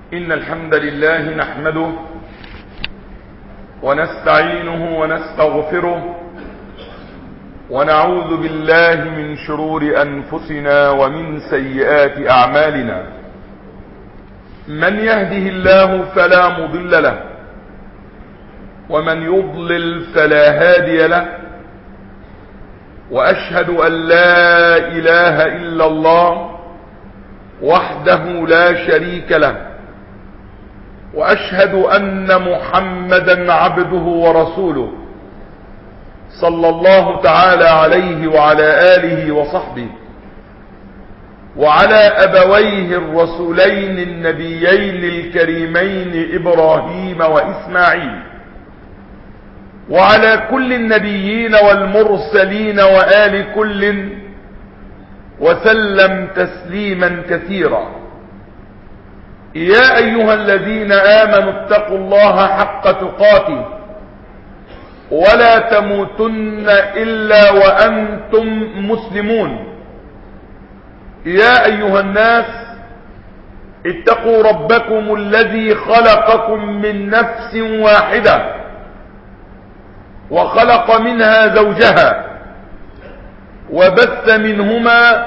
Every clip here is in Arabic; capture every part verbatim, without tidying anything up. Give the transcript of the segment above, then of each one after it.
إن الحمد لله نحمده ونستعينه ونستغفره ونعوذ بالله من شرور أنفسنا ومن سيئات أعمالنا. من يهده الله فلا مضل له ومن يضلل فلا هادي له، وأشهد أن لا إله إلا الله وحده لا شريك له، وأشهد أن محمدا عبده ورسوله صلى الله تعالى عليه وعلى آله وصحبه وعلى أبويه الرسولين النبيين الكريمين إبراهيم وإسماعيل، وعلى كل النبيين والمرسلين وآل كل، وسلم تسليما كثيرا. يا أيها الذين آمنوا اتقوا الله حق تقاته ولا تموتن إلا وأنتم مسلمون. يا أيها الناس اتقوا ربكم الذي خلقكم من نفس واحدة وخلق منها زوجها وبث منهما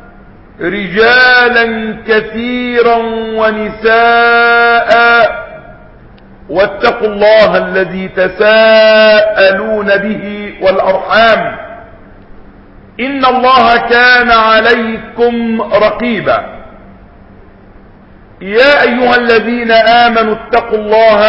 رجالا كثيرا ونساء، واتقوا الله الذي تساءلون به والأرحام إن الله كان عليكم رقيبا. يا أيها الذين آمنوا اتقوا الله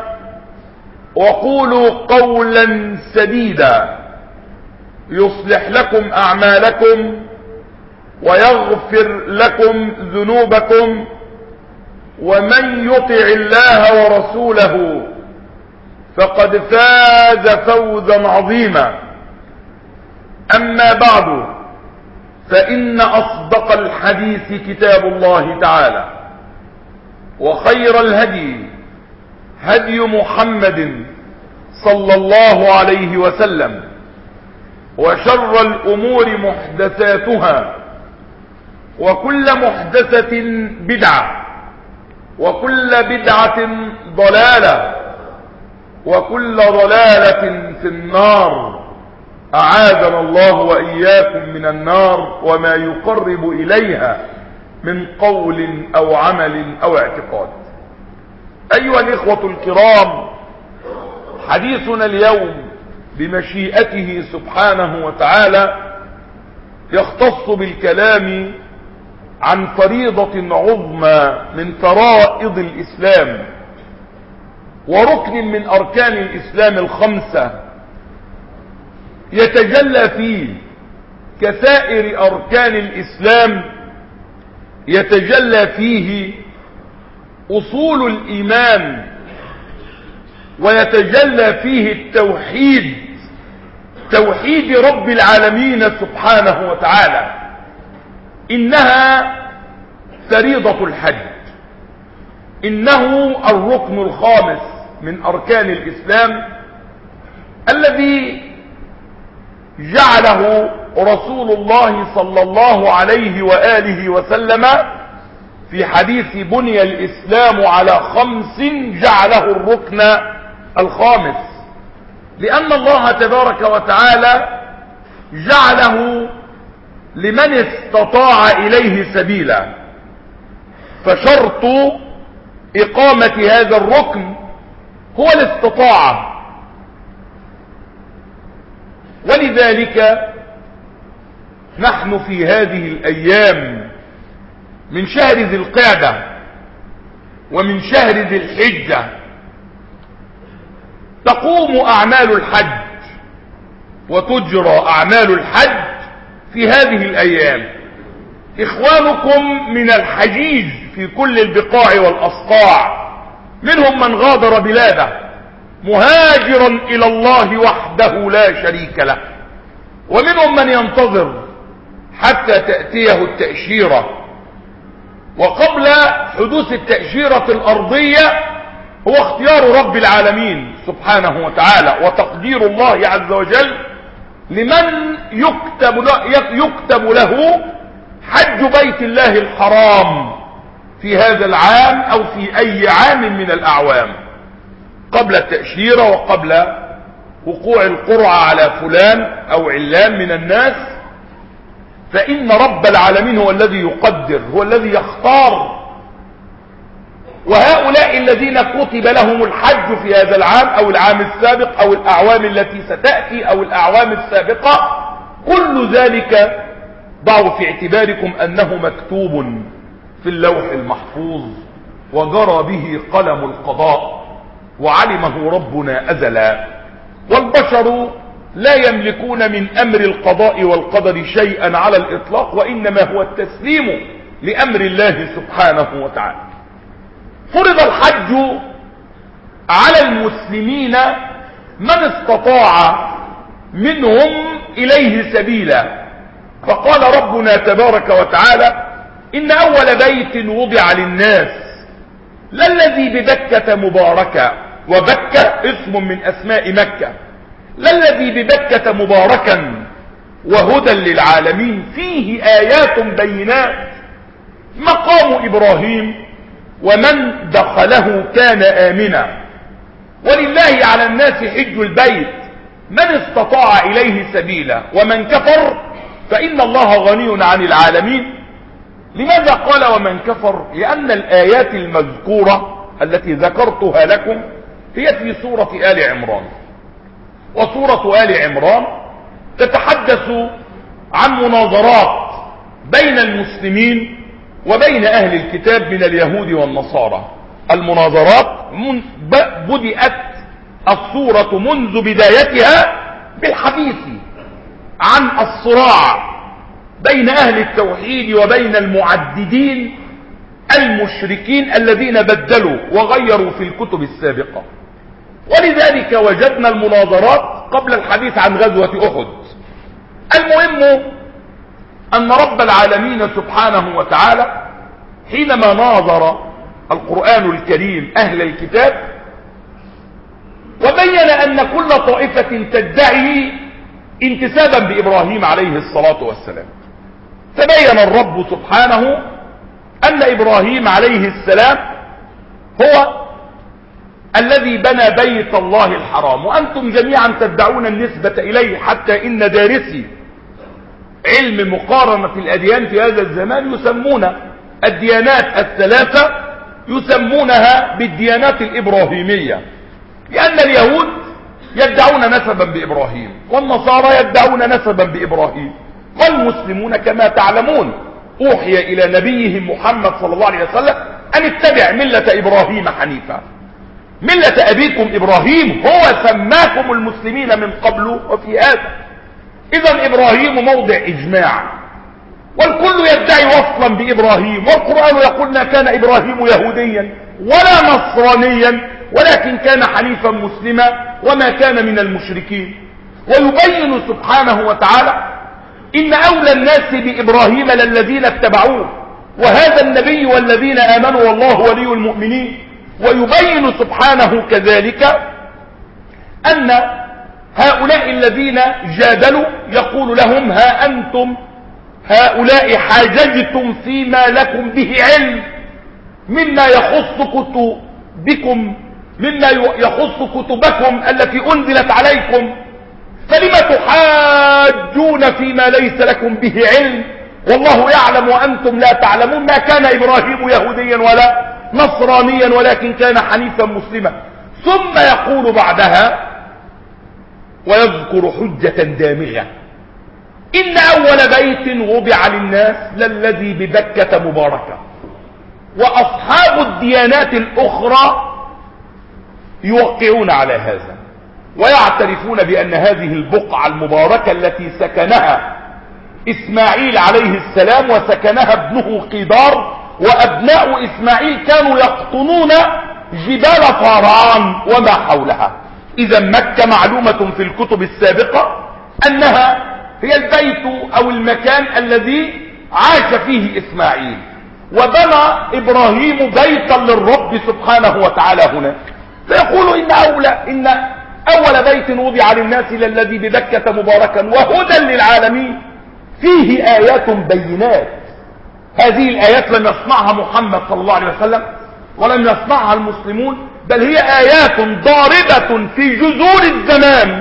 وقولوا قولا سديدا يصلح لكم أعمالكم ويغفر لكم ذنوبكم، ومن يطع الله ورسوله فقد فاز فوزا عظيما. أما بعد، فإن أصدق الحديث كتاب الله تعالى، وخير الهدي هدي محمد صلى الله عليه وسلم، وشر الأمور محدثاتها، وكل محدثة بدعة، وكل بدعة ضلالة، وكل ضلالة في النار. أعاذنا الله وإياكم من النار وما يقرب إليها من قول أو عمل أو اعتقاد. أيها الإخوة الكرام، حديثنا اليوم بمشيئته سبحانه وتعالى يختص بالكلام عن فريضة عظمى من فرائض الإسلام، وركن من أركان الإسلام الخمسة، يتجلى فيه كسائر أركان الإسلام يتجلى فيه أصول الإيمان، ويتجلى فيه التوحيد، توحيد رب العالمين سبحانه وتعالى. إنها فريضة الحج، إنه الركن الخامس من أركان الإسلام الذي جعله رسول الله صلى الله عليه وآله وسلم في حديث بني الإسلام على خمس، جعله الركن الخامس، لأن الله تبارك وتعالى جعله لمن استطاع إليه سبيلا، فشرط إقامة هذا الركن هو الاستطاعة. ولذلك نحن في هذه الأيام من شهر ذي القعدة ومن شهر ذي الحجة تقوم أعمال الحج وتجرى أعمال الحج في هذه الأيام. إخوانكم من الحجيج في كل البقاع والأصقاع، منهم من غادر بلاده مهاجرا إلى الله وحده لا شريك له، ومنهم من ينتظر حتى تأتيه التأشيرة. وقبل حدوث التأشيرة الأرضية هو اختيار رب العالمين سبحانه وتعالى وتقدير الله عز وجل لمن يكتب له, يكتب له حج بيت الله الحرام في هذا العام او في اي عام من الاعوام قبل التأشيرة وقبل وقوع القرعة على فلان او علان من الناس، فإن رب العالمين هو الذي يقدر، هو الذي يختار. وهؤلاء الذين كتب لهم الحج في هذا العام او العام السابق او الاعوام التي ستأتي او الاعوام السابقة، كل ذلك ضعوا في اعتباركم انه مكتوب في اللوح المحفوظ وجرى به قلم القضاء وعلمه ربنا ازلا. والبشر لا يملكون من امر القضاء والقدر شيئا على الاطلاق، وانما هو التسليم لامر الله سبحانه وتعالى. فرض الحج على المسلمين من استطاع منهم اليه سبيلا، فقال ربنا تبارك وتعالى: ان اول بيت وضع للناس للذي ببكة مباركا، وبكة اسم من اسماء مكة، للذي ببكة مباركا وهدى للعالمين فيه ايات بينات مقام ابراهيم ومن دخله كان امنا ولله على الناس حج البيت من استطاع اليه سبيلا ومن كفر فان الله غني عن العالمين. لماذا قال ومن كفر؟ لان الايات المذكورة التي ذكرتها لكم هي في سورة آل عمران، وسورة آل عمران تتحدث عن مناظرات بين المسلمين وبين اهل الكتاب من اليهود والنصارى. المناظرات بدأت السورة منذ بدايتها بالحديث عن الصراع بين اهل التوحيد وبين المعددين المشركين الذين بدلوا وغيروا في الكتب السابقة. ولذلك وجدنا المناظرات قبل الحديث عن غزوة احد. المهم ان رب العالمين سبحانه وتعالى حينما ناظر القرآن الكريم اهل الكتاب وبين ان كل طائفة تدعي انتسابا بابراهيم عليه الصلاة والسلام، تبين الرب سبحانه ان ابراهيم عليه السلام هو الذي بنى بيت الله الحرام، وانتم جميعا تدعون النسبة اليه، حتى ان دارسي علم مقارنة الاديان في هذا الزمان يسمون الديانات الثلاثة يسمونها بالديانات الابراهيمية، لان اليهود يدعون نسبا بابراهيم والنصارى يدعون نسبا بابراهيم، والمسلمون كما تعلمون اوحي الى نبيهم محمد صلى الله عليه وسلم ان اتبع ملة ابراهيم حنيفا، ملة ابيكم ابراهيم هو سماكم المسلمين من قبل وفي هذا. اذا ابراهيم موضع اجماع والكل يدعي وصلا بابراهيم، والقرآن يقول ما كان ابراهيم يهوديا ولا نصرانيا ولكن كان حنيفا مسلما وما كان من المشركين. ويبين سبحانه وتعالى ان اولى الناس بابراهيم للذين اتبعوه وهذا النبي والذين امنوا والله ولي المؤمنين. ويبين سبحانه كذلك ان هؤلاء الذين جادلوا يقول لهم ها انتم هؤلاء حاججتم فيما لكم به علم مما يخص كتبكم مما يخص كتبكم التي انزلت عليكم، فلم تحاجون فيما ليس لكم به علم والله يعلم وانتم لا تعلمون. ما كان ابراهيم يهوديا ولا نصرانيا ولكن كان حنيفا مسلما. ثم يقول بعدها ويذكر حجة دامغة: ان اول بيت وضع للناس للذي ببكة مباركة. واصحاب الديانات الاخرى يوقعون على هذا ويعترفون بان هذه البقعة المباركة التي سكنها اسماعيل عليه السلام وسكنها ابنه قيدار، وابناء اسماعيل كانوا يقطنون جبال فاران وما حولها. اذا مكة معلومة في الكتب السابقة انها هي البيت او المكان الذي عاش فيه اسماعيل، وبنى ابراهيم بيتا للرب سبحانه وتعالى هنا. فيقول ان اولى ان اول بيت وضع للناس للذي ببكة مباركا وهدى للعالمين فيه ايات بينات. هذه الآيات لم يصنعها محمد صلى الله عليه وسلم ولم يصنعها المسلمون، بل هي آيات ضاربة في جذور الزمان،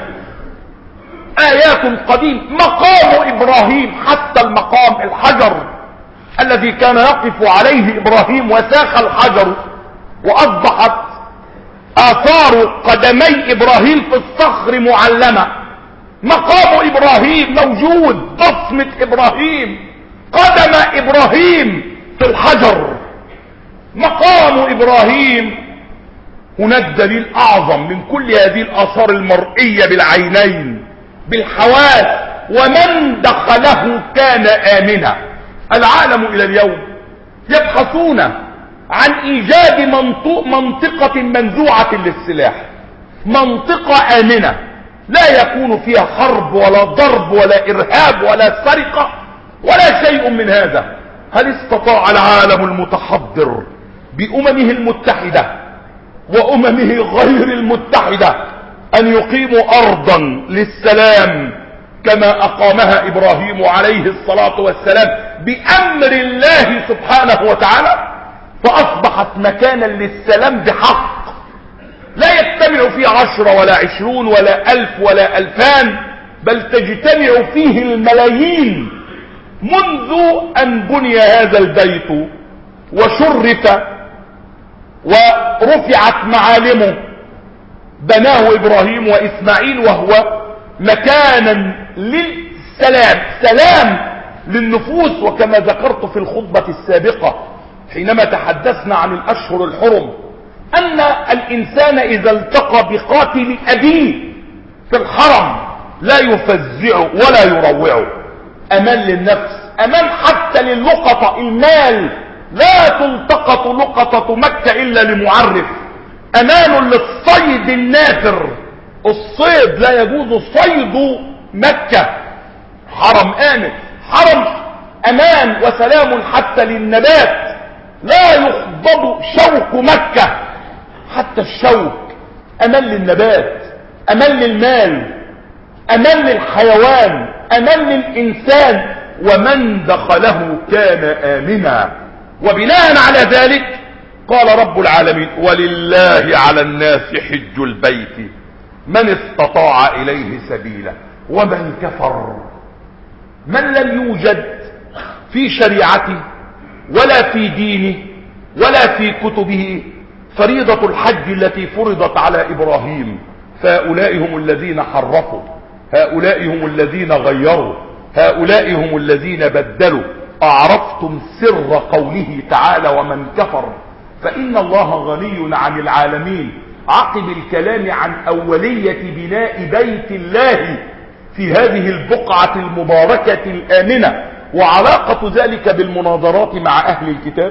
آيات قديم. مقام إبراهيم، حتى المقام الحجر الذي كان يقف عليه إبراهيم وساخ الحجر وأصبحت آثار قدمي إبراهيم في الصخر معلمة. مقام إبراهيم موجود، بصمة إبراهيم، قدم إبراهيم في الحجر. مقام إبراهيم هناك دليل أعظم من كل هذه الآثار المرئية بالعينين بالحواس، ومن دخله كان آمنا. العالم إلى اليوم يبحثون عن إيجاد منطقة منزوعة للسلاح، منطقة آمنة لا يكون فيها حرب ولا ضرب ولا إرهاب ولا سرقة ولا شيء من هذا. هل استطاع العالم المتحضر بأممه المتحدة وأممه غير المتحدة أن يقيموا أرضا للسلام كما أقامها إبراهيم عليه الصلاة والسلام بأمر الله سبحانه وتعالى، فأصبحت مكانا للسلام بحق لا يجتمع فيه عشرة ولا عشرون ولا ألف ولا ألفان، بل تجتمع فيه الملايين. منذ أن بني هذا البيت وشرف ورفعت معالمه بناه إبراهيم وإسماعيل، وهو مكانا للسلام، سلام للنفوس. وكما ذكرت في الخطبة السابقة حينما تحدثنا عن الأشهر الحرم أن الإنسان إذا التقى بقاتل أبيه في الحرم لا يفزعه ولا يروعه، أمان للنفس، أمان حتى للقطة. المال لا تلتقط لقطة مكة إلا لمعرف، أمان للصيد النافر، الصيد لا يجوز صيد مكة، حرم آمن، حرم أمان وسلام حتى للنبات، لا يخضب شوك مكة، حتى الشوك أمان للنبات، أمان للمال، أمان للحيوان، أمان للإنسان، ومن دخله كان آمنا. وبناء على ذلك قال رب العالمين: ولله على الناس حج البيت من استطاع إليه سبيلا ومن كفر. من لم يوجد في شريعته ولا في دينه ولا في كتبه فريضة الحج التي فرضت على إبراهيم، فهؤلاء هم الذين حرفوا، هؤلاء هم الذين غيروا، هؤلاء هم الذين بدلوا. أعرفتم سر قوله تعالى: ومن كفر فإن الله غني عن العالمين، عقب الكلام عن أولية بناء بيت الله في هذه البقعة المباركة الآمنة، وعلاقة ذلك بالمناظرات مع أهل الكتاب.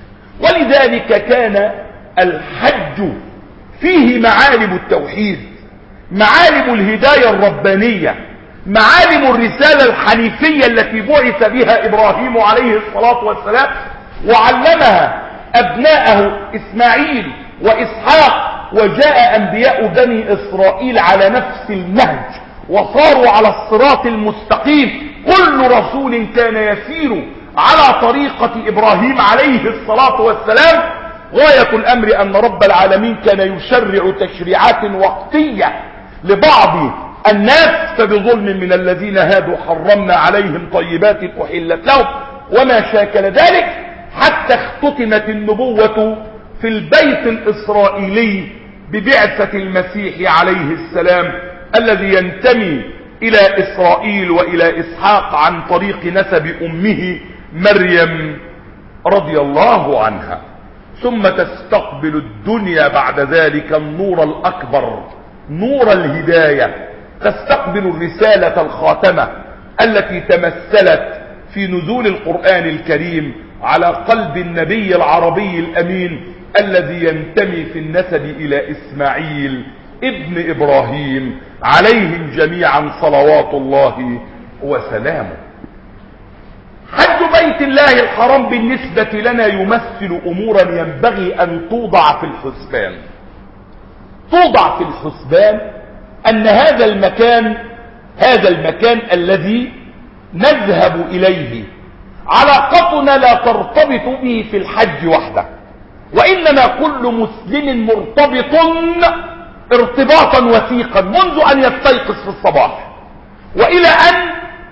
ولذلك كان الحج فيه معالم التوحيد، معالم الهداية الربانية، معالم الرسالة الحنيفية التي بعث بها إبراهيم عليه الصلاة والسلام وعلمها أبناءه إسماعيل وإسحاق. وجاء أنبياء بني إسرائيل على نفس النهج وصاروا على الصراط المستقيم. كل رسول كان يسير على طريقة إبراهيم عليه الصلاة والسلام. غاية الأمر أن رب العالمين كان يشرع تشريعات وقتية لبعض الناس، فبظلم من الذين هادوا حرمنا عليهم طيبات أحلت لهم وما شاكل ذلك، حتى اختتمت النبوة في البيت الإسرائيلي ببعثة المسيح عليه السلام الذي ينتمي إلى إسرائيل وإلى إسحاق عن طريق نسب أمه مريم رضي الله عنها. ثم تستقبل الدنيا بعد ذلك النور الأكبر، نور الهداية، تستقبل الرسالة الخاتمة التي تمثلت في نزول القرآن الكريم على قلب النبي العربي الأمين الذي ينتمي في النسب إلى إسماعيل ابن إبراهيم عليهم جميعا صلوات الله وسلامه. حج بيت الله الحرام بالنسبة لنا يمثل أمورا ينبغي أن توضع في الحسبان. توضع في الحسبان أن هذا المكان هذا المكان الذي نذهب إليه علاقتنا لا ترتبط به في الحج وحده، وإنما كل مسلم مرتبط ارتباطا وثيقا منذ أن يستيقظ في الصباح وإلى أن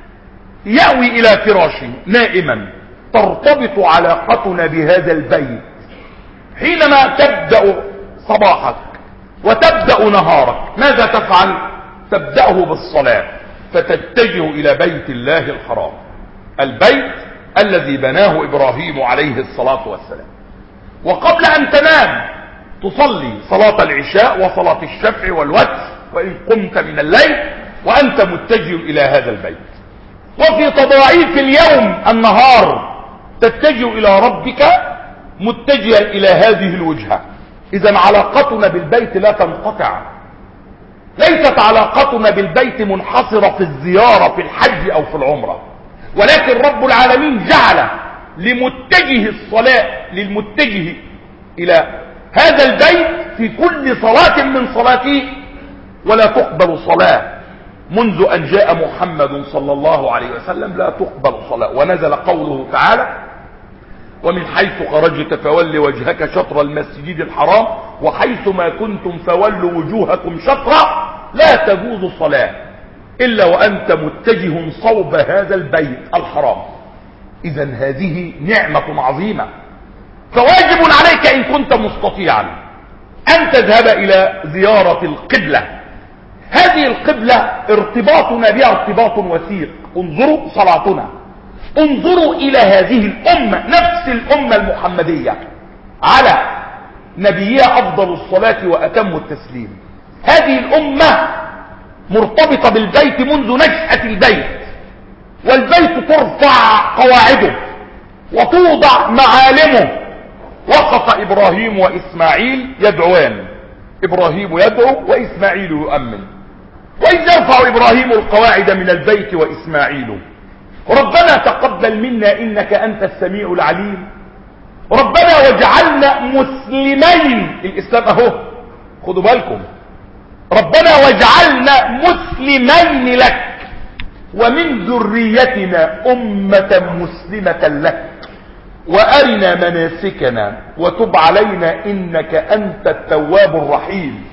يأوي إلى فراشه نائما. ترتبط علاقتنا بهذا البيت حينما تبدأ صباحك وتبدأ نهارك. ماذا تفعل؟ تبدأه بالصلاة، فتتجه إلى بيت الله الحرام، البيت الذي بناه إبراهيم عليه الصلاة والسلام. وقبل أن تنام تصلي صلاة العشاء وصلاة الشفع والوتر وإن قمت من الليل وأنت متجه إلى هذا البيت. وفي تضاعيف اليوم النهار تتجه إلى ربك متجها إلى هذه الوجهة. إذا علاقتنا بالبيت لا تنقطع. ليست علاقتنا بالبيت منحصرة في الزيارة في الحج أو في العمرة، ولكن رب العالمين جعل لمتجه الصلاة للمتجه إلى هذا البيت في كل صلاة من صلاته، ولا تقبل صلاة منذ أن جاء محمد صلى الله عليه وسلم لا تقبل صلاة. ونزل قوله تعالى: ومن حيث خرجت فول وجهك شطر المسجد الحرام وحيث ما كنتم فولوا وجوهكم شطرا لا تجوز صلاة إلا وأنت متجه صوب هذا البيت الحرام. إذا هذه نعمة عظيمة، فواجب عليك إن كنت مستطيعا أن تذهب إلى زيارة القبلة. هذه القبلة ارتباطنا بها ارتباط وثيق. انظروا صلاتنا، انظروا إلى هذه الأمة، نفس الأمة المحمدية على نبيها أفضل الصلاة وأتم التسليم. هذه الأمة مرتبطة بالبيت منذ نشأة البيت، والبيت ترفع قواعده وتوضع معالمه. وقف إبراهيم وإسماعيل يدعوان، إبراهيم يدعو وإسماعيل يؤمن. وإذ يرفع إبراهيم القواعد من البيت وإسماعيل ربنا تقبل منا إنك أنت السميع العليم ربنا واجعلنا مسلمين. الإسلام أهو، خدوا بالكم، ربنا واجعلنا مسلمين لك ومن ذريتنا أمة مسلمة لك وأرنا مناسكنا وتب علينا إنك أنت التواب الرحيم.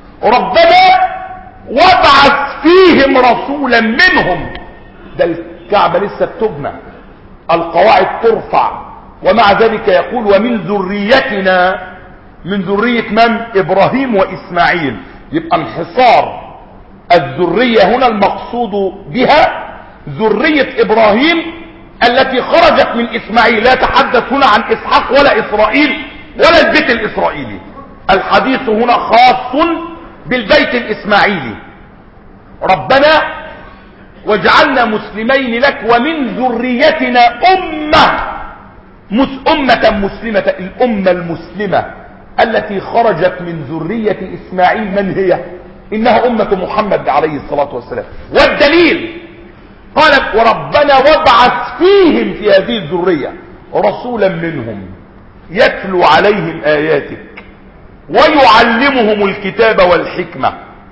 ربنا وابعث فيهم رسولا منهم. ده الكعبة لسه بتبنى، القواعد ترفع، ومع ذلك يقول ومن ذريتنا، من ذرية من؟ إبراهيم وإسماعيل. يبقى انحصار الذرية هنا المقصود بها ذرية إبراهيم التي خرجت من إسماعيل. لا يتحدث هنا عن إسحاق ولا إسرائيل ولا البيت الإسرائيلي، الحديث هنا خاص بالبيت الإسماعيلي. ربنا واجعلنا مسلمين لك ومن ذريتنا أمة أمة مسلمة. الأمة المسلمة التي خرجت من ذرية إسماعيل من هي؟ إنها أمة محمد عليه الصلاة والسلام. والدليل قال وربنا وابعث فيهم في هذه الذرية رسولا منهم يتلو عليهم آياتك ويعلمهم الكتاب والحكمة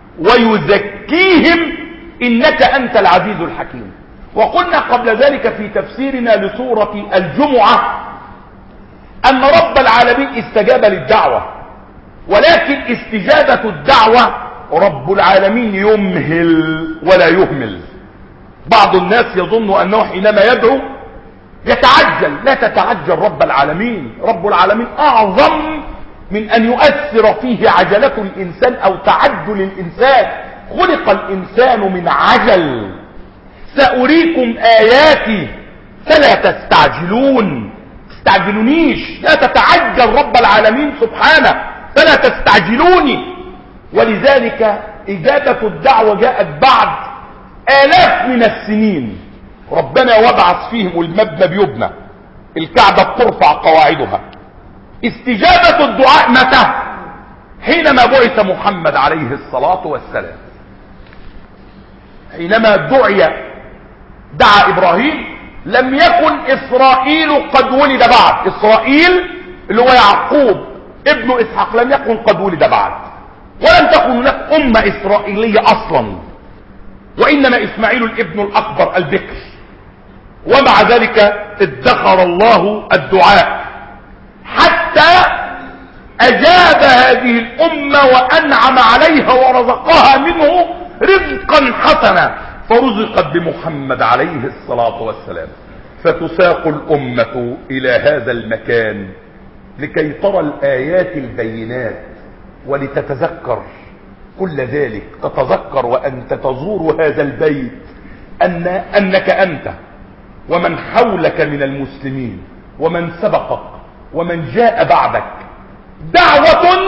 ويزكيهم إنك أنت العزيز الحكيم. وقلنا قبل ذلك في تفسيرنا لسورة الجمعة أن رب العالمين استجاب للدعوة، ولكن استجابة الدعوة رب العالمين يمهل ولا يهمل. بعض الناس يظن أنه حينما يدعو يتعجل. لا تتعجل رب العالمين. رب العالمين أعظم من أن يؤثر فيه عجلة الإنسان أو تعجل الإنسان. خلق الإنسان من عجل. سأريكم آياتي فلا تستعجلون. تستعجلونيش، لا تتعجل رب العالمين سبحانه، فلا تستعجلوني. ولذلك إجابة الدعوة جاءت بعد آلاف من السنين. ربنا وابعث فيهم، المبنى بيبنى، الكعبة بترفع قواعدها. استجابة الدعاء متى؟ حينما بعث محمد عليه الصلاة والسلام. حينما دعي دعا إبراهيم لم يكن إسرائيل قد ولد بعد. إسرائيل اللي هو يعقوب ابن إسحاق لم يكن قد ولد بعد، ولم تكن هناك أمة إسرائيلية أصلا، وإنما إسماعيل الابن الأكبر البكر. ومع ذلك ادخر الله الدعاء حتى اجاب هذه الامة وانعم عليها ورزقها منه رزقا حسنا، فرزقت بمحمد عليه الصلاة والسلام. فتساق الامة الى هذا المكان لكي ترى الايات البينات ولتتذكر كل ذلك. تتذكر وانت تزور هذا البيت أن انك انت ومن حولك من المسلمين ومن سبقك ومن جاء بعدك دعوة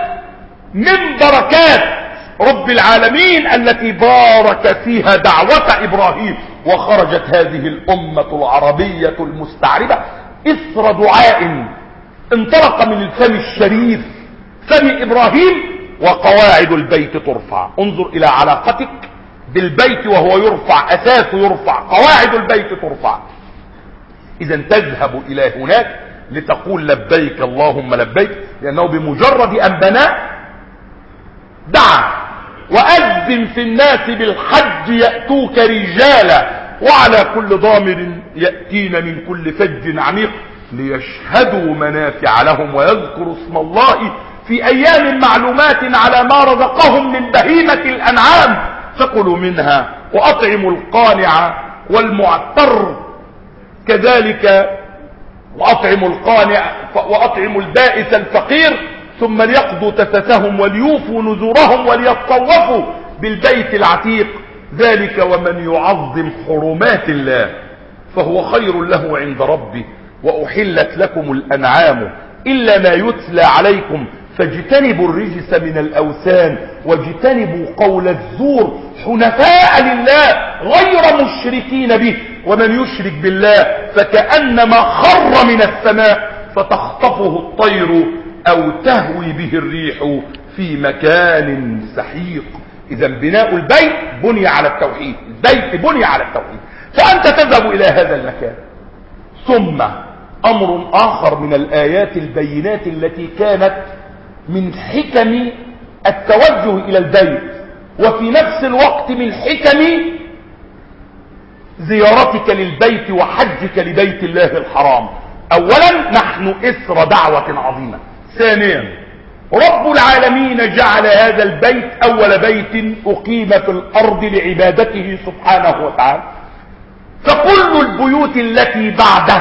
من بركات رب العالمين التي بارك فيها دعوة ابراهيم، وخرجت هذه الامة العربية المستعربة اثر دعاء انطلق من الفم الشريف فم ابراهيم، وقواعد البيت ترفع. انظر الى علاقتك بالبيت وهو يرفع، اساسه يرفع، قواعد البيت ترفع. اذا تذهب الى هناك لتقول لبيك اللهم لبيك، لانه بمجرد ان بنى دعا واذن في الناس بالحج يأتوك رجالا وعلى كل ضامر يأتين من كل فج عميق ليشهدوا منافع لهم ويذكروا اسم الله في ايام معلومات على ما رزقهم من بهيمة الانعام فكلوا منها واطعموا القانع والمعتر كذلك، واطعموا القانع واطعموا البائس الفقير ثم ليقضوا تفثهم وليوفوا نذورهم وليطوفوا بالبيت العتيق. ذلك ومن يعظم حرمات الله فهو خير له عند ربه، واحلت لكم الانعام الا ما يتلى عليكم فاجتنبوا الرجس من الاوثان واجتنبوا قول الزور حنفاء لله غير مشركين به، ومن يشرك بالله فكأنما خر من السماء فتخطفه الطير او تهوي به الريح في مكان سحيق. اذا بناء البيت بني على التوحيد، البيت بني على التوحيد. فانت تذهب الى هذا المكان. ثم امر اخر من الايات البينات التي كانت من حكم التوجه الى البيت وفي نفس الوقت من حكم زيارتك للبيت وحجك لبيت الله الحرام. اولا نحن اثر دعوة عظيمة. ثانيا رب العالمين جعل هذا البيت اول بيت اقيم في الارض لعبادته سبحانه وتعالى، فكل البيوت التي بعده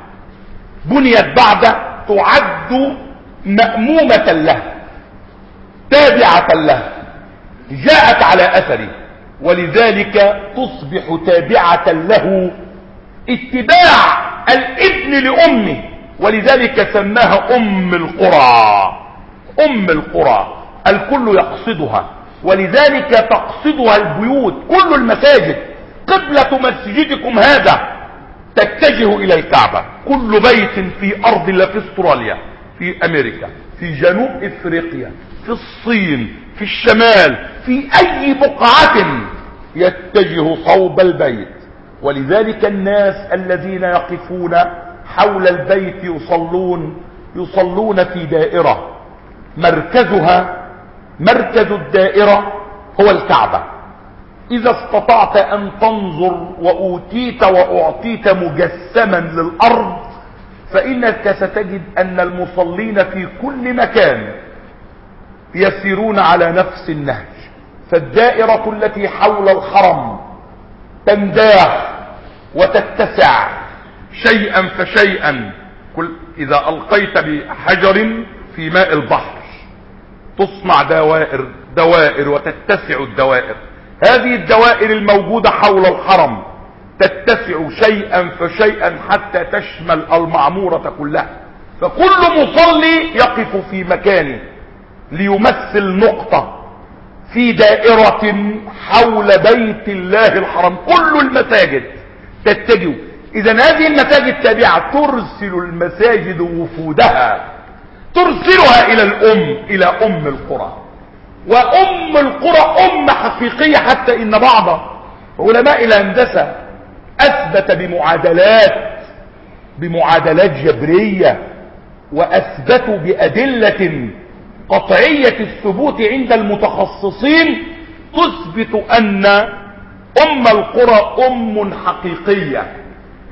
بنيت بعده تعد مأمومة له تابعة له جاءت على اثره، ولذلك تصبح تابعة له اتباع الابن لامه، ولذلك سماها ام القرى. ام القرى الكل يقصدها، ولذلك تقصدها البيوت. كل المساجد قبلة مسجدكم هذا تتجه الى الكعبة. كل بيت في ارض الله، في استراليا، في امريكا، في جنوب افريقيا، في الصين، في الشمال، في اي بقعة يتجه صوب البيت. ولذلك الناس الذين يقفون حول البيت يصلون يصلون في دائرة مركزها مركز الدائرة هو الكعبة. اذا استطعت ان تنظر واوتيت واعطيت مجسما للارض فانك ستجد ان المصلين في كل مكان يسيرون على نفس النهج. فالدائرة التي حول الحرم تنداح وتتسع شيئا فشيئا. كل اذا القيت بحجر في ماء البحر تصنع دوائر دوائر وتتسع الدوائر. هذه الدوائر الموجودة حول الحرم تتسع شيئا فشيئا حتى تشمل المعمورة كلها. فكل مصلي يقف في مكانه ليمثل نقطة في دائرة حول بيت الله الحرام. كل المساجد تتجه. اذا هذه المساجد تابعة ترسل المساجد وفودها، ترسلها الى الام الى ام القرى. وام القرى ام حقيقية، حتى ان بعض علماء الهندسة اثبت بمعادلات بمعادلات جبرية واثبتوا بادلة قطعية الثبوت عند المتخصصين تثبت ان ام القرى ام حقيقية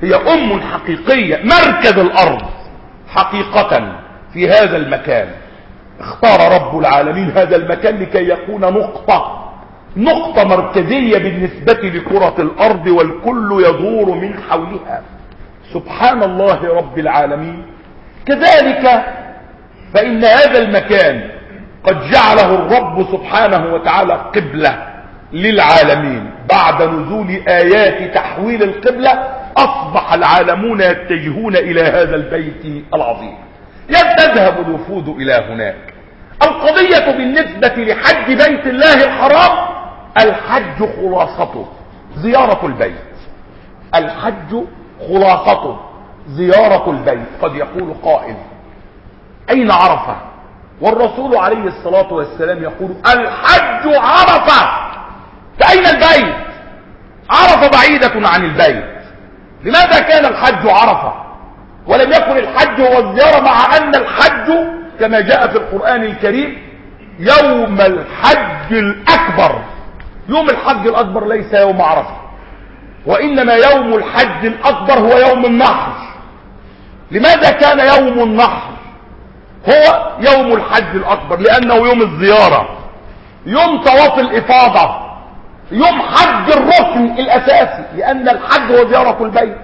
هي أم حقيقية، مركز الأرض حقيقة في هذا المكان. اختار رب العالمين هذا المكان لكي يكون نقطة نقطة مركزية بالنسبة لكرة الأرض، والكل يدور من حولها. سبحان الله رب العالمين. كذلك فإن هذا المكان قد جعله الرب سبحانه وتعالى قبلة للعالمين. بعد نزول آيات تحويل القبلة أصبح العالمون يتجهون إلى هذا البيت العظيم، تذهب الوفود إلى هناك. القضية بالنسبة لحج بيت الله الحرام، الحج خلاصته زيارة البيت. الحج خلاصته زيارة البيت. قد يقول قائل: أين عرفة؟ والرسول عليه الصلاة والسلام يقول: الحج عرفة. فأين البيت؟ عرفة بعيدة عن البيت. لماذا كان الحج عرفة ولم يكن الحج هو الزيارة، مع أن الحج كما جاء في القرآن الكريم يوم الحج الأكبر؟ يوم الحج الأكبر ليس يوم عرفة، وإنما يوم الحج الأكبر هو يوم النحر. لماذا كان يوم النحر هو يوم الحج الأكبر؟ لأنه يوم الزيارة، يوم طواف الإفاضة، يوم حج الركن الأساسي، لأن الحج هو زيارة البيت.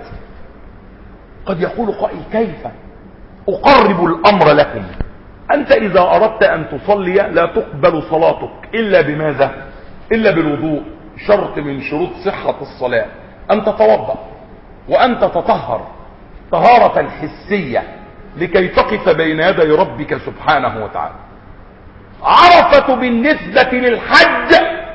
قد يقول قائل: كيف أقرب الأمر لكم؟ أنت إذا أردت أن تصلي لا تقبل صلاتك إلا بماذا؟ إلا بالوضوء. شرط من شروط صحة الصلاة أن تتوضأ وأن تتطهر طهارة حسية لكي تقف بين يدي ربك سبحانه وتعالى. عرفة بالنسبة للحج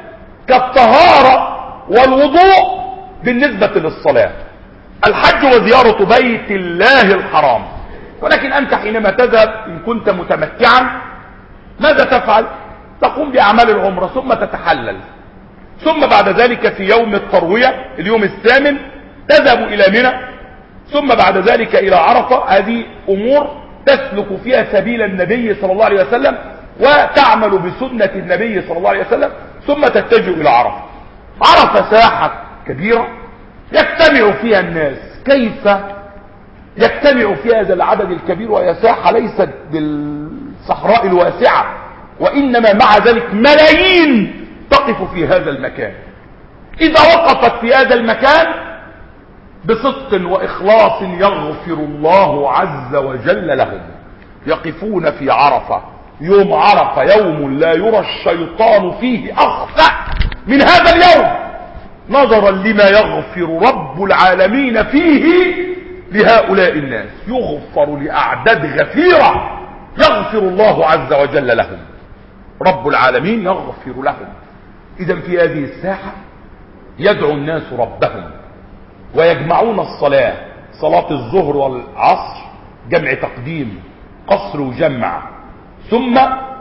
كالطهارة والوضوء بالنسبة للصلاة. الحج وزيارة بيت الله الحرام. ولكن أنت حينما تذهب إن كنت متمتعا ماذا تفعل؟ تقوم بأعمال العمرة ثم تتحلل، ثم بعد ذلك في يوم التروية اليوم الثامن تذهب إلى منى، ثم بعد ذلك إلى عرفة. هذه أمور تسلك فيها سبيل النبي صلى الله عليه وسلم وتعمل بسنة النبي صلى الله عليه وسلم، ثم تتجه إلى عرفة. عرفة ساحة كبيرة يجتمع فيها الناس. كيف يجتمع في هذا العدد الكبير وهي ساحة ليست بالصحراء الواسعة، وإنما مع ذلك ملايين تقف في هذا المكان؟ إذا وقفت في هذا المكان بصدق وإخلاص يغفر الله عز وجل لهم. يقفون في عرفة يوم عرفة، يوم لا يرى الشيطان فيه أخفى من هذا اليوم، نظرا لما يغفر رب العالمين فيه لهؤلاء الناس. يغفر لأعداد غفيرة، يغفر الله عز وجل لهم. رب العالمين يغفر لهم. إذا في هذه الساحة يدعو الناس ربهم ويجمعون الصلاة، صلاة الظهر والعصر جمع تقديم، قصر وجمع، ثم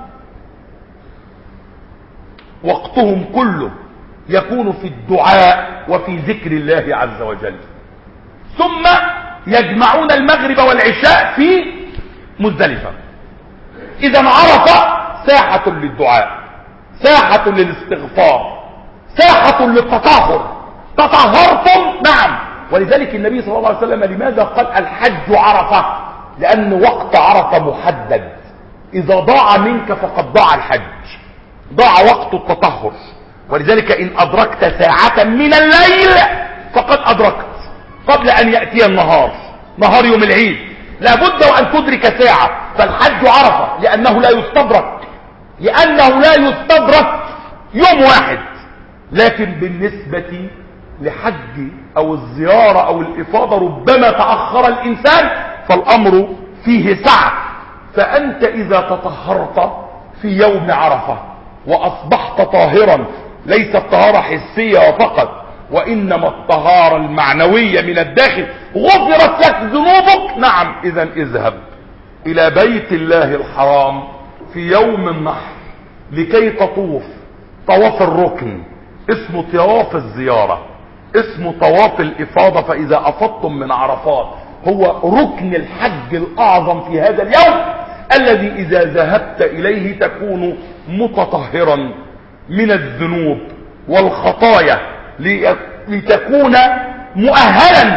وقتهم كله يكون في الدعاء وفي ذكر الله عز وجل. ثم يجمعون المغرب والعشاء في مزدلفة. إذا عرفة ساحة للدعاء، ساحة للاستغفار، ساحة للتطهر. تطهرتم؟ نعم. ولذلك النبي صلى الله عليه وسلم لماذا قال الحج عرفة؟ لأن وقت عرفة محدد. إذا ضاع منك فقد ضاع الحج، ضاع وقت التطهر. ولذلك إن أدركت ساعة من الليل فقد أدركت قبل أن يأتي النهار، نهار يوم العيد. لابد وأن تدرك ساعة. فالحج عرفة لأنه لا يستدرك، لأنه لا يستدرك يوم واحد. لكن بالنسبة لحج أو الزيارة أو الإفاضة ربما تأخر الإنسان، فالأمر فيه سعة. فأنت إذا تطهرت في يوم عرفة وأصبحت طاهرا، ليست طهارة حسية فقط، وإنما الطهارة المعنوية من الداخل، غفرت لك ذنوبك. نعم. إذا اذهب إلى بيت الله الحرام في يوم النحر لكي تطوف طواف الركن، اسمه طواف الزيارة، اسمه طواف الإفاضة. فإذا أفضتم من عرفات هو ركن الحج الأعظم في هذا اليوم، الذي إذا ذهبت إليه تكون متطهرا من الذنوب والخطايا، لتكون مؤهلا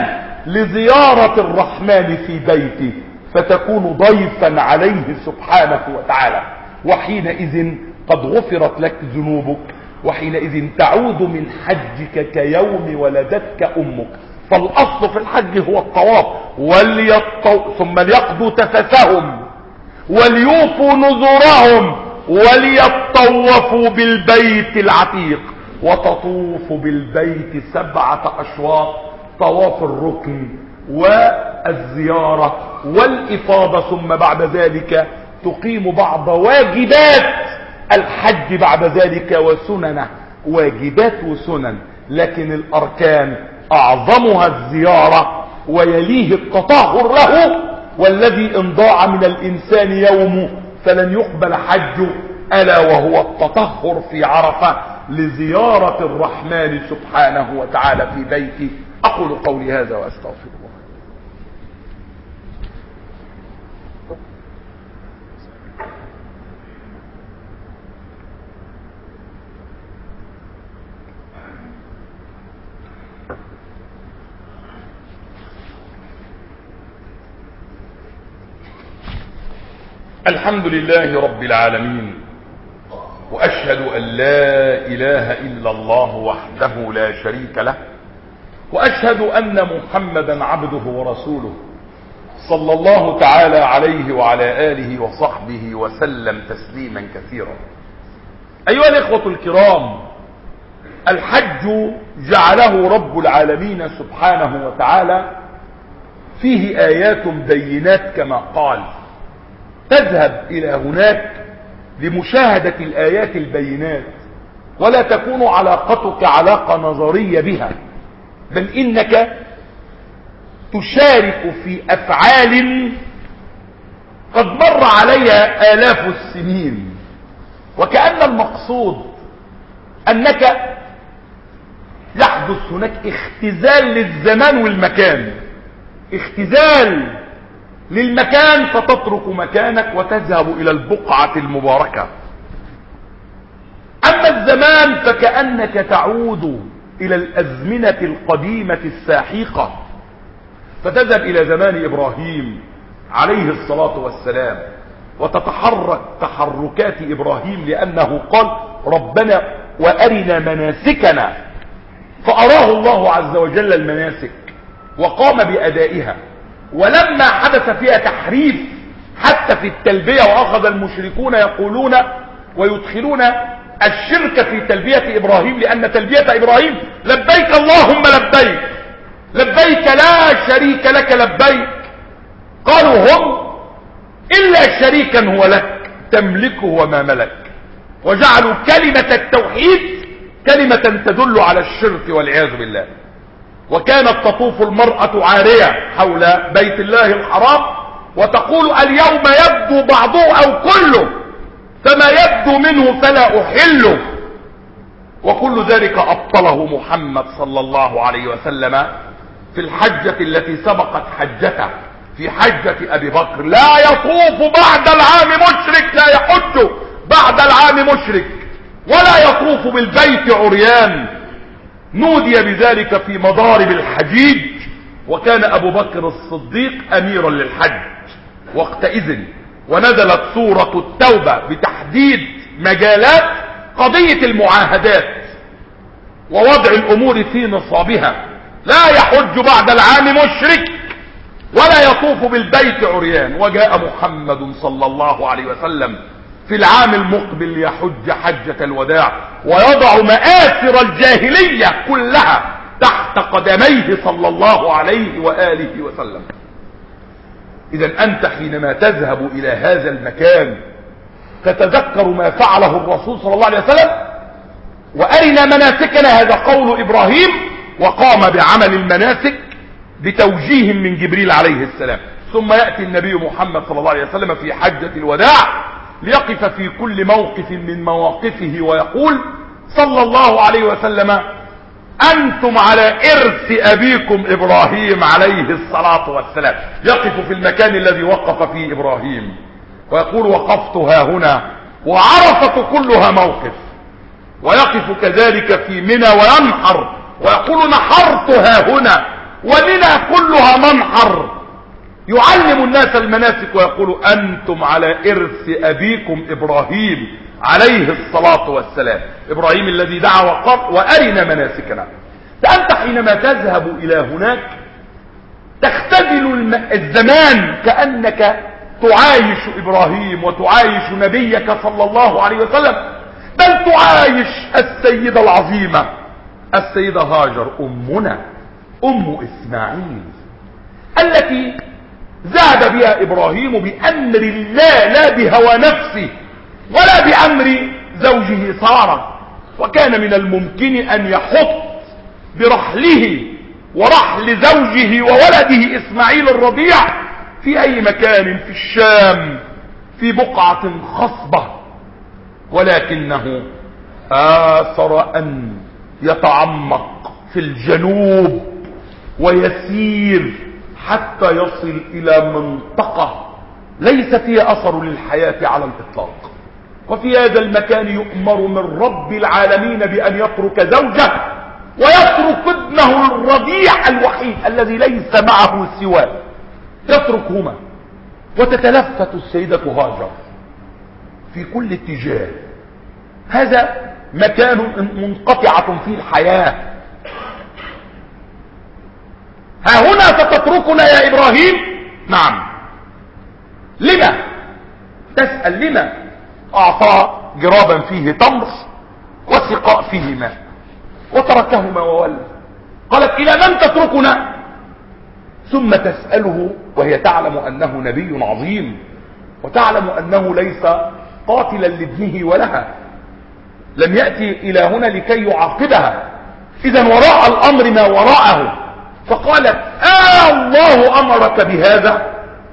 لزيارة الرحمن في بيته فتكون ضيفا عليه سبحانه وتعالى، وحينئذ قد غفرت لك ذنوبك، وحينئذ تعود من حجك كيوم ولدتك امك. فالاصل في الحج هو الطواف. وليطو... ثم ليقضوا تفثهم وليوفوا نذورهم وليطوفوا بالبيت العتيق. وتطوف بالبيت سبعة اشواط: طواف الركن والزيارة والإفاضة، ثم بعد ذلك تقيم بعض واجبات الحج بعد ذلك وسننه، واجبات وسنن. لكن الأركان أعظمها الزيارة ويليه التطهر له، والذي ان ضاع من الإنسان يومه فلن يقبل حجه، ألا وهو التطهر في عرفة لزيارة الرحمن سبحانه وتعالى في بيته. أقول قولي هذا وأستغفر الله. الحمد لله رب العالمين، وأشهد أن لا إله إلا الله وحده لا شريك له، وأشهد أن محمدا عبده ورسوله صلى الله تعالى عليه وعلى آله وصحبه وسلم تسليما كثيرا. أيها الإخوة الكرام، الحج جعله رب العالمين سبحانه وتعالى فيه آيات بينات كما قال. تذهب إلى هناك لمشاهدة الآيات البينات، ولا تكون علاقتك علاقة نظرية بها، بل إنك تشارك في أفعال قد مر عليها آلاف السنين، وكأن المقصود أنك يحدث هناك اختزال للزمان والمكان، اختزال للمكان فتترك مكانك وتذهب إلى البقعة المباركة. أما الزمان فكأنك تعود إلى الأزمنة القديمة الساحقة، فتذهب إلى زمان إبراهيم عليه الصلاة والسلام وتتحرك تحركات إبراهيم، لأنه قال: ربنا وأرنا مناسكنا، فأراه الله عز وجل المناسك وقام بأدائها. ولما حدث فيها تحريف حتى في التلبية، وأخذ المشركون يقولون ويدخلون الشرك في تلبية إبراهيم، لأن تلبية إبراهيم لبيك اللهم لبيك، لبيك لا شريك لك لبيك. قالوا هم إلا شريكا هو لك تملكه وما ملك، وجعلوا كلمة التوحيد كلمة تدل على الشرك والعياذ بالله. وكانت تطوف المرأة عارية حول بيت الله الحرام وتقول: اليوم يبدو بعضه أو كله، فما يبدو منه فلا أحله. وكل ذلك أبطله محمد صلى الله عليه وسلم في الحجة التي سبقت حجته، في حجة أبي بكر: لا يطوف بعد العام مشرك، لا يحج بعد العام مشرك، ولا يطوف بالبيت عريان. نودي بذلك في مضارب الحجيج، وكان أبو بكر الصديق أميرا للحج وقتئذ، ونزلت سورة التوبة بتحديد مجالات قضية المعاهدات ووضع الأمور في نصابها. لا يحج بعد العام مشرك ولا يطوف بالبيت عريان. وجاء محمد صلى الله عليه وسلم في العام المقبل ليحج حجة الوداع، ويضع مآثر الجاهلية كلها تحت قدميه صلى الله عليه وآله وسلم. إذا أنت حينما تذهب إلى هذا المكان تتذكر ما فعله الرسول صلى الله عليه وسلم. وأرنا مناسكنا، هذا قول إبراهيم، وقام بعمل المناسك بتوجيه من جبريل عليه السلام. ثم يأتي النبي محمد صلى الله عليه وسلم في حجة الوداع ليقف في كل موقف من مواقفه ويقول صلى الله عليه وسلم: أنتم على إرث أبيكم إبراهيم عليه الصلاة والسلام. يقف في المكان الذي وقف فيه إبراهيم ويقول: وقفت ها هنا، وعرفة كلها موقف. ويقف كذلك في منى وينحر ويقول: نحرت ها هنا، ومنى كلها منحر، يعلم الناس المناسك ويقول أنتم على إرث أبيكم إبراهيم عليه الصلاة والسلام، إبراهيم الذي دعا وقال وأرنا مناسكنا. فأنت حينما تذهب إلى هناك تختزل الزمان كأنك تعايش إبراهيم وتعايش نبيك صلى الله عليه وسلم، بل تعايش السيدة العظيمة السيدة هاجر أمنا أم إسماعيل، التي ذهب بها إبراهيم بأمر الله لا بهوى نفسه ولا بأمر زوجه سارة. وكان من الممكن أن يحط برحله ورحل زوجه وولده إسماعيل الرضيع في أي مكان في الشام في بقعة خصبة، ولكنه آثر أن يتعمق في الجنوب ويسير حتى يصل إلى منطقة ليس فيها أثر للحياة على الإطلاق. وفي هذا المكان يؤمر من رب العالمين بأن يترك زوجه ويترك ابنه الرضيع الوحيد الذي ليس معه سواه، يتركهما. وتتلفت السيدة هاجر في كل اتجاه، هذا مكان منقطعة فيه الحياة. ها هنا ستتركنا يا إبراهيم؟ نعم. لما؟ تسأل لما؟ أعطى جرابا فيه تمر وسقاء فيه ماء وتركهما وولى. قالت إلى من تتركنا؟ ثم تسأله وهي تعلم أنه نبي عظيم وتعلم أنه ليس قاتلا لابنه ولها، لم يأتي إلى هنا لكي يعاقبها، إذا وراء الأمر ما وراءه. فقالت آه الله أمرك بهذا؟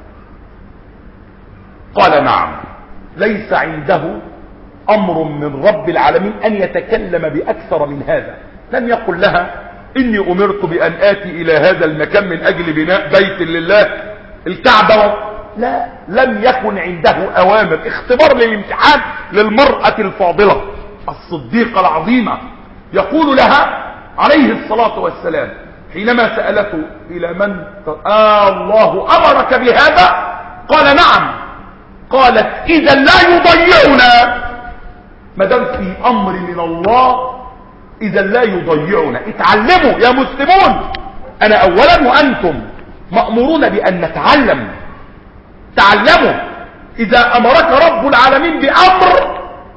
قال نعم. ليس عنده أمر من رب العالمين أن يتكلم بأكثر من هذا. لم يقل لها إني أمرت بأن آتي إلى هذا المكان من أجل بناء بيت لله الكعبة، لا، لم يكن عنده أوامر. اختبار للامتحان للمرأة الفاضلة الصديقة العظيمة. يقول لها عليه الصلاة والسلام حينما سألته إلى من آه الله أمرك بهذا؟ قال نعم. قالت إذا لا يضيعنا، ما دام في أمر من الله إذا لا يضيعنا. اتعلموا يا مسلمون، أنا أولا وأنتم مأمورون بأن نتعلم. تعلموا، إذا أمرك رب العالمين بأمر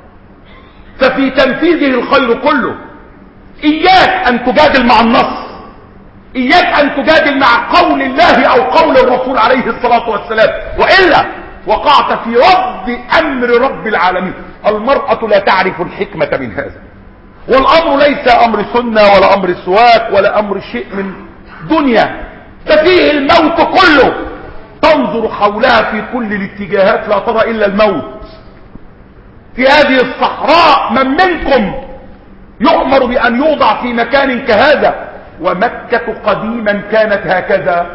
ففي تنفيذه الخير كله. إياك أن تجادل مع النص، إياك أن تجادل مع قول الله أو قول الرسول عليه الصلاة والسلام، وإلا وقعت في رد أمر رب العالمين. المرأة لا تعرف الحكمة من هذا، والأمر ليس أمر سنة ولا أمر سواك ولا أمر شيء من دنيا، ففيه الموت كله. تنظر حولها في كل الاتجاهات لا ترى إلا الموت. في هذه الصحراء من منكم يؤمر بأن يوضع في مكان كهذا؟ ومكة قديما كانت هكذا،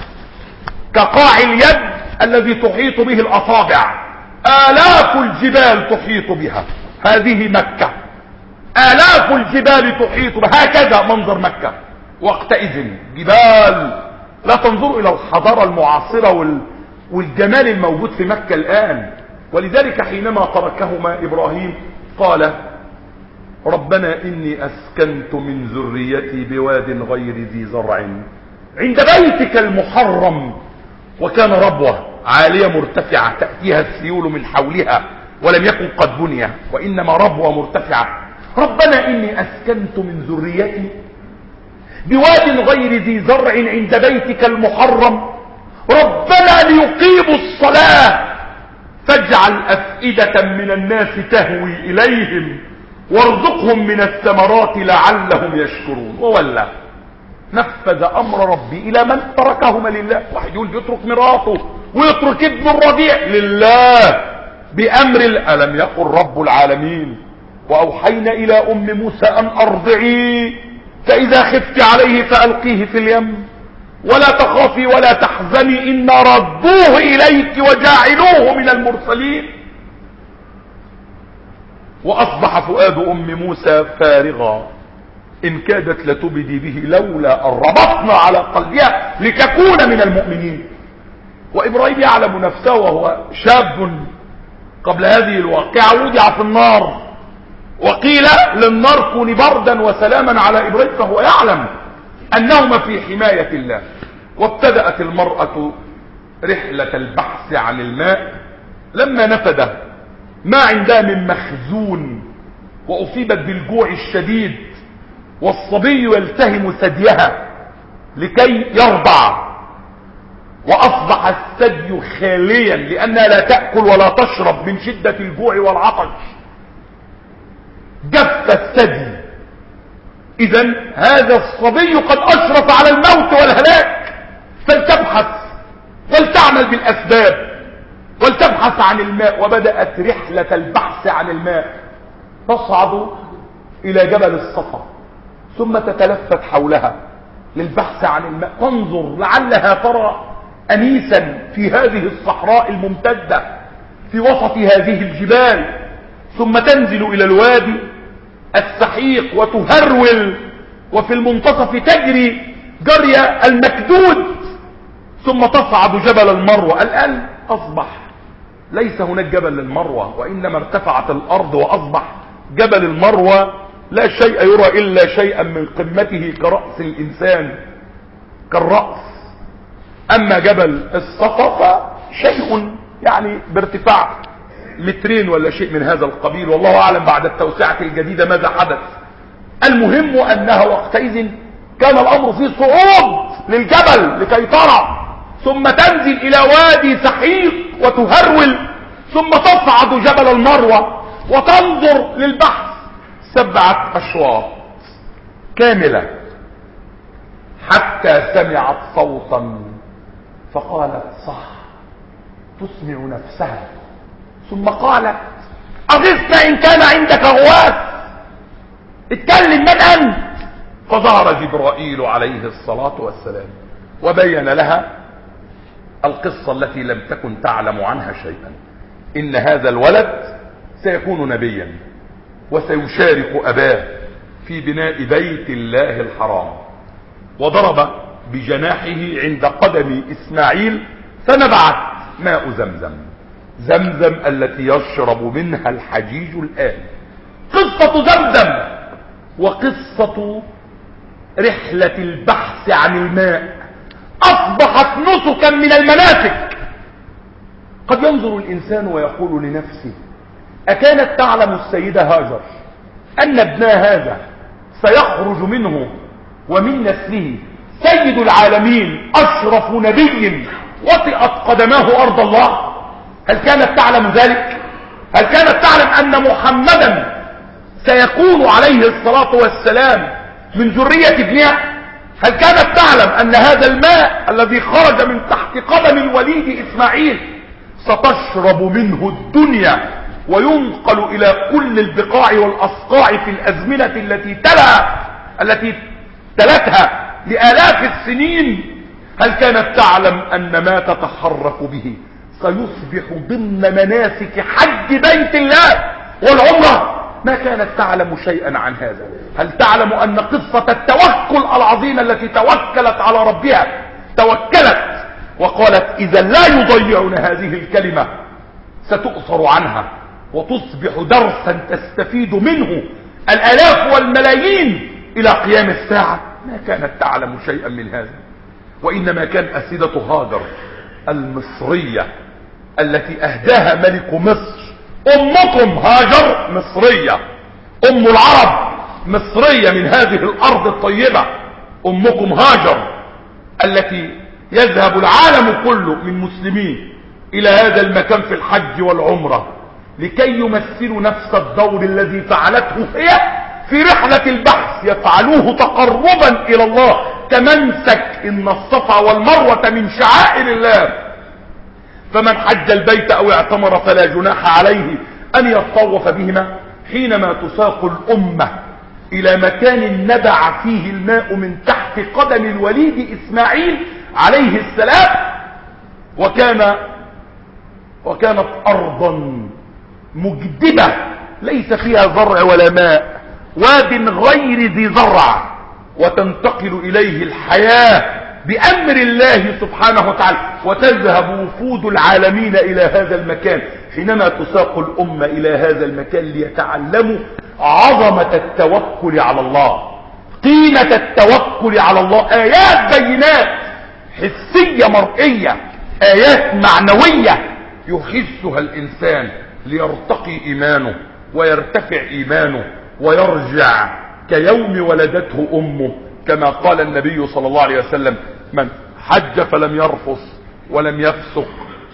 كقاع اليد الذي تحيط به الأصابع، آلاف الجبال تحيط بها. هذه مكة، آلاف الجبال تحيط بها، هكذا منظر مكة وقتئذ. جبال، لا تنظر إلى الحضارة المعاصرة والجمال الموجود في مكة الآن. ولذلك حينما تركهما إبراهيم قال ربنا إني أسكنت من ذريتي بواد غير ذي زرع عند بيتك المحرم. وكان ربوة عالية مرتفعة تأتيها السيول من حولها، ولم يكن قد بني، وإنما ربوة مرتفعة. ربنا إني أسكنت من ذريتي بواد غير ذي زرع عند بيتك المحرم ربنا ليقيموا الصلاة فاجعل أفئدة من الناس تهوي إليهم وارزقهم من الثمرات لعلهم يشكرون. وولى، نفذ أمر ربي إلى من؟ تركهما لله. واحد يقول بيترك مراته ويترك ابن الرضيع لله بأمر. ألم يقل رب العالمين وأوحينا إلى أم موسى أن أرضعيه فإذا خفت عليه فألقيه في اليم ولا تخافي ولا تحزني إنا ردوه إليك وجاعلوه من المرسلين. وأصبح فؤاد أم موسى فارغا إن كادت لتبدي به لولا أن ربطنا على قلبها لتكون من المؤمنين. وإبراهيم يعلم نفسه وهو شاب قبل هذه الواقعة وضع في النار وقيل للنار كوني بردا وسلاما على إبراهيم، فهو يعلم أنهما في حماية الله. وابتدأت المرأة رحلة البحث عن الماء. لما نفد ما عندها من مخزون وأصيبت بالجوع الشديد والصبي يلتهم ثديها لكي يرضع، وأصبح الثدي خاليا لأنها لا تأكل ولا تشرب من شدة الجوع والعطش، جف الثدي. إذن هذا الصبي قد أشرف على الموت والهلاك، فلتبحث ولتعمل بالأسباب ولتبحث عن الماء. وبدأت رحلة البحث عن الماء، تصعد إلى جبل الصفا ثم تتلفت حولها للبحث عن الماء، تنظر لعلها ترى أنيسا في هذه الصحراء الممتدة في وسط هذه الجبال، ثم تنزل إلى الوادي السحيق وتهرول، وفي المنتصف تجري جري المكدود، ثم تصعد جبل المروة. الآن أصبح ليس هناك جبل للمروة، وإنما ارتفعت الأرض وأصبح جبل المروة لا شيء يرى إلا شيئا من قمته كرأس الإنسان، كالرأس. أما جبل الصفا فشيء يعني بارتفاع مترين ولا شيء من هذا القبيل، والله أعلم بعد التوسعة الجديدة ماذا حدث. المهم أنها وقتئذ كان الأمر فيه صعود للجبل لكي ترى، ثم تنزل إلى وادي سحيق وتهرول، ثم تصعد جبل المروة وتنظر للبحث سبعة أشواط كاملة حتى سمعت صوتا فقالت صح، تسمع نفسها، ثم قالت أغثنا إن كان عندك غواث، اتكلم من أنت. فظهر جبرائيل عليه الصلاة والسلام وبين لها القصة التي لم تكن تعلم عنها شيئا، إن هذا الولد سيكون نبيا وسيشارك أباه في بناء بيت الله الحرام. وضرب بجناحه عند قدم إسماعيل فنبعت ماء زمزم، زمزم التي يشرب منها الحجيج الآن. قصة زمزم وقصة رحلة البحث عن الماء أصبحت نسكا من المناسك. قد ينظر الإنسان ويقول لنفسه أكانت تعلم السيدة هاجر أن ابنها هذا سيخرج منه ومن نسله سيد العالمين أشرف نبي وطئت قدماه أرض الله؟ هل كانت تعلم ذلك؟ هل كانت تعلم أن محمدا سيكون عليه الصلاة والسلام من ذرية ابنها؟ هل كانت تعلم أن هذا الماء الذي خرج من تحت قدم الوليد إسماعيل ستشرب منه الدنيا وينقل إلى كل البقاع والأصقاع في الأزمنة التي تلا التي تلتها لآلاف السنين؟ هل كانت تعلم أن ما تتحرك به سيصبح ضمن مناسك حج بيت الله والعمرة؟ ما كانت تعلم شيئا عن هذا. هل تعلم أن قصة التوكل العظيمة التي توكلت على ربها، توكلت وقالت إذا لا يضيعنا هذه الكلمة ستؤثر عنها وتصبح درسا تستفيد منه الآلاف والملايين إلى قيام الساعة؟ ما كانت تعلم شيئا من هذا. وإنما كان أسيدة هاجر المصرية التي أهداها ملك مصر. أمكم هاجر مصرية، أم العرب مصرية من هذه الأرض الطيبة. أمكم هاجر التي يذهب العالم كله من مسلمين إلى هذا المكان في الحج والعمرة لكي يمثلوا نفس الدور الذي فعلته هي في رحلة البحث، يفعلوه تقربا إلى الله كمنسك. إن الصفا والمروة من شعائر الله، فمن حج البيت أو اعتمر فلا جناح عليه أن يطوف بهما. حينما تساق الأمة إلى مكان نبع فيه الماء من تحت قدم الوليد إسماعيل عليه السلام، وكان وكانت أرضا مجدبة ليس فيها زرع ولا ماء، واد غير ذي زرع وتنتقل إليه الحياة بأمر الله سبحانه وتعالى، وتذهب وفود العالمين إلى هذا المكان. حينما تساق الأمة إلى هذا المكان ليتعلموا عظمة التوكل على الله، قيمة التوكل على الله، آيات بينات حسية مرئية، آيات معنوية يحسها الإنسان ليرتقي إيمانه ويرتفع إيمانه ويرجع كيوم ولدته أمه، كما قال النبي صلى الله عليه وسلم: من حج فلم يرفث ولم يفسق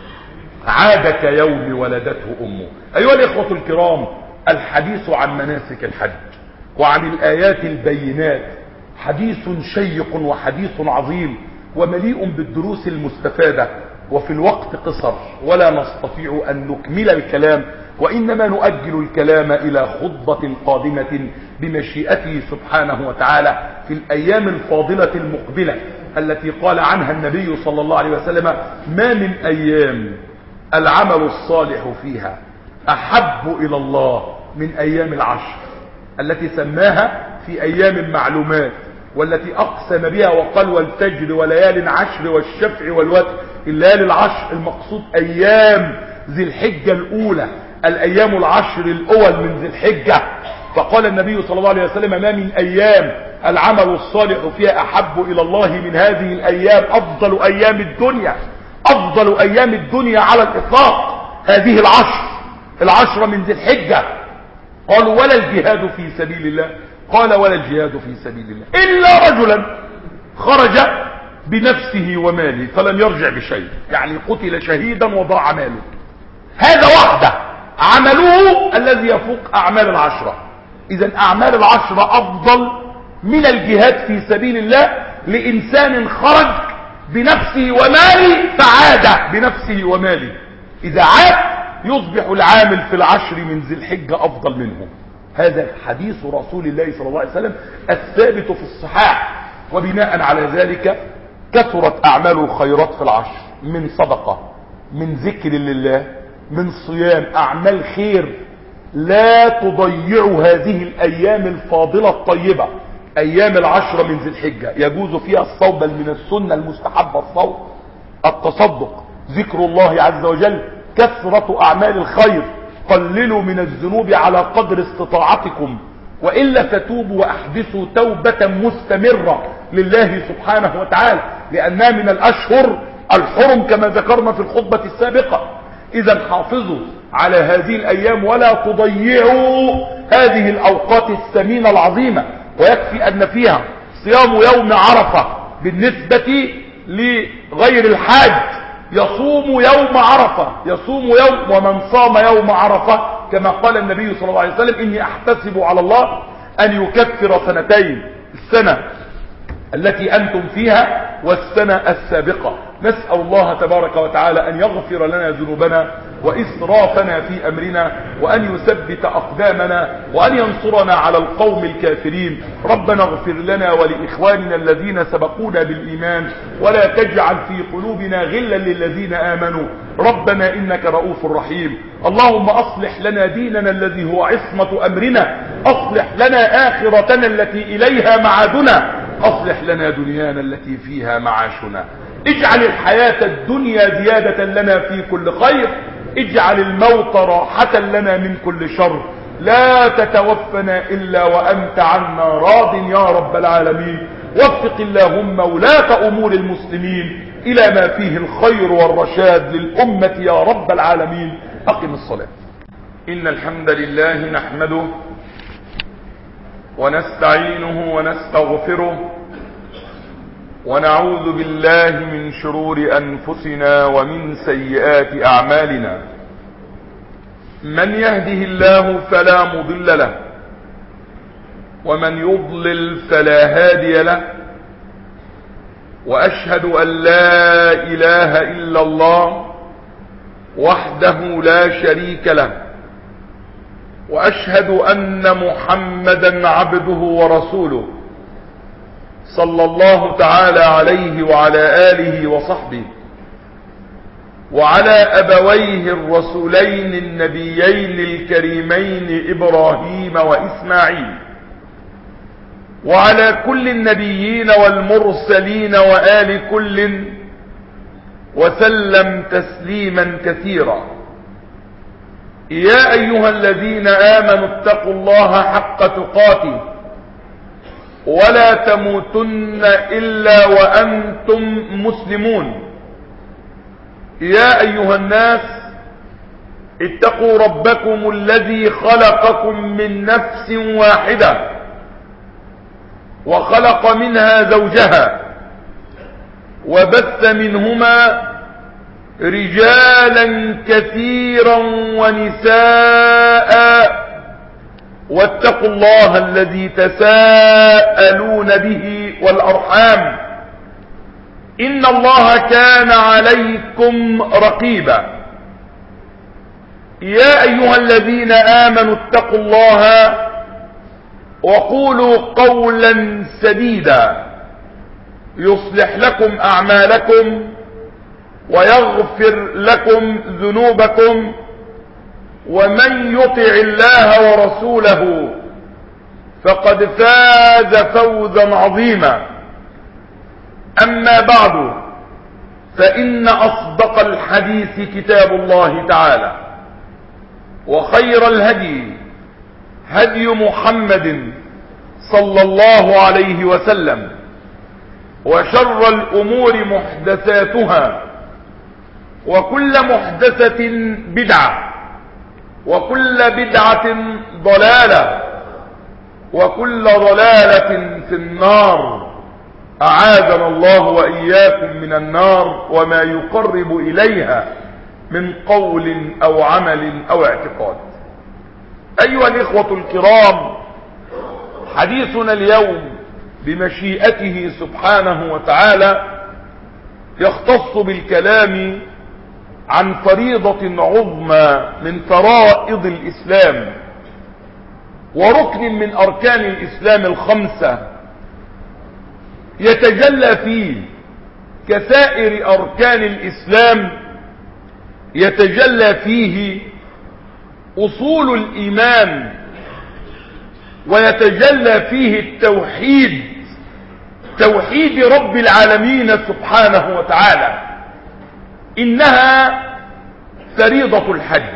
عاد كيوم ولدته أمه. أيها الإخوة الكرام، الحديث عن مناسك الحج وعن الآيات البينات حديث شيق وحديث عظيم ومليء بالدروس المستفادة، وفي الوقت قصر ولا نستطيع أن نكمل الكلام، وإنما نؤجل الكلام إلى خطبة قادمة بمشيئته سبحانه وتعالى في الأيام الفاضلة المقبلة التي قال عنها النبي صلى الله عليه وسلم: ما من أيام العمل الصالح فيها أحب إلى الله من أيام العشر، التي سماها في أيام معلومات، والتي أقسم بها وقال: والفجر وليال عشر والشفع والوتر. الليالي العشر المقصود أيام ذي الحجة الأولى، الأيام العشر الأول من ذي الحجة. فقال النبي صلى الله عليه وسلم: ما من أيام العمل الصالح فيها أحب إلى الله من هذه الأيام، أفضل أيام الدنيا، أفضل أيام الدنيا على الإطلاق هذه العشر، العشر من ذي الحجة. قالوا: ولا الجهاد في سبيل الله؟ قال: ولا الجهاد في سبيل الله إلا رجلا خرج بنفسه وماله فلم يرجع بشيء، يعني قتل شهيدا وضاع ماله. هذا وحده عمله الذي يفوق أعمال العشرة. إذن أعمال العشرة أفضل من الجهاد في سبيل الله لإنسان خرج بنفسه وماله فعاد بنفسه وماله. إذا عاد يصبح العامل في العشر من ذي الحجة أفضل منه. هذا حديث رسول الله صلى الله عليه وسلم الثابت في الصحاح. وبناء على ذلك كثرت أعمال الخيرات في العشر، من صدقة، من ذكر لله، من صيام، أعمال خير لا تضيع هذه الأيام الفاضلة الطيبة. أيام العشر من ذي الحجة يجوز فيها الصوم، بل من السنة المستحبة الصوم، التصدق، ذكر الله عز وجل، كثرة أعمال الخير. قللوا من الذنوب على قدر استطاعتكم، وإلا فتوبوا وأحدثوا توبة مستمرة لله سبحانه وتعالى، لأنها من الأشهر الحرم كما ذكرنا في الخطبة السابقة. إذا حافظوا على هذه الأيام ولا تضيعوا هذه الأوقات الثمينة العظيمة. ويكفي أن فيها صيام يوم عرفة بالنسبة لغير الحاج، يصوم يوم عرفة، يصوم يوم، ومن صام يوم عرفة كما قال النبي صلى الله عليه وسلم: إني أحتسب على الله أن يكفر سنتين، السنة التي أنتم فيها والسنة السابقة. نسأل الله تبارك وتعالى أن يغفر لنا ذنوبنا وإسرافنا في أمرنا، وأن يثبت أقدامنا، وأن ينصرنا على القوم الكافرين. ربنا اغفر لنا ولإخواننا الذين سبقونا بالإيمان، ولا تجعل في قلوبنا غلا للذين آمنوا، ربنا إنك رؤوف رحيم. اللهم أصلح لنا ديننا الذي هو عصمة أمرنا، أصلح لنا آخرتنا التي إليها معادنا، أصلح لنا دنيانا التي فيها معاشنا. اجعل الحياة الدنيا زيادة لنا في كل خير، اجعل الموت راحة لنا من كل شر. لا تتوفنا إلا وأنت عنا راض يا رب العالمين. وفق اللهم ولاة أمور المسلمين إلى ما فيه الخير والرشاد للأمة يا رب العالمين. أقم الصلاة. إن الحمد لله نحمده ونستعينه ونستغفره، ونعوذ بالله من شرور أنفسنا ومن سيئات أعمالنا. من يهده الله فلا مضل له، ومن يضلل فلا هادي له. وأشهد أن لا إله إلا الله وحده لا شريك له، وأشهد أن محمدا عبده ورسوله صلى الله تعالى عليه وعلى آله وصحبه، وعلى أبويه الرسولين النبيين الكريمين إبراهيم وإسماعيل، وعلى كل النبيين والمرسلين وآل كل وسلم تسليما كثيرا. يا أيها الذين آمنوا اتقوا الله حق تقاته ولا تموتن إلا وأنتم مسلمون. يا أيها الناس اتقوا ربكم الذي خلقكم من نفس واحدة وخلق منها زوجها وبث منهما رجالا كثيرا ونساء واتقوا الله الذي تساءلون به والأرحام إن الله كان عليكم رقيبا. يا أيها الذين آمنوا اتقوا الله وقولوا قولا سديدا يصلح لكم أعمالكم ويغفر لكم ذنوبكم ومن يطع الله ورسوله فقد فاز فوزا عظيما. أما بعد فإن أصدق الحديث كتاب الله تعالى وخير الهدي هدي محمد صلى الله عليه وسلم وشر الأمور محدثاتها وكل محدثة بدعة وكل بدعة ضلالة وكل ضلالة في النار. أعاذنا الله وإياكم من النار وما يقرب إليها من قول أو عمل أو اعتقاد. أيها الإخوة الكرام، حديثنا اليوم بمشيئته سبحانه وتعالى يختص بالكلام عن فريضة عظمى من فرائض الإسلام وركن من أركان الإسلام الخمسة يتجلى فيه كسائر أركان الإسلام يتجلى فيه أصول الإيمان ويتجلى فيه التوحيد، توحيد رب العالمين سبحانه وتعالى. إنها فريضة الحج،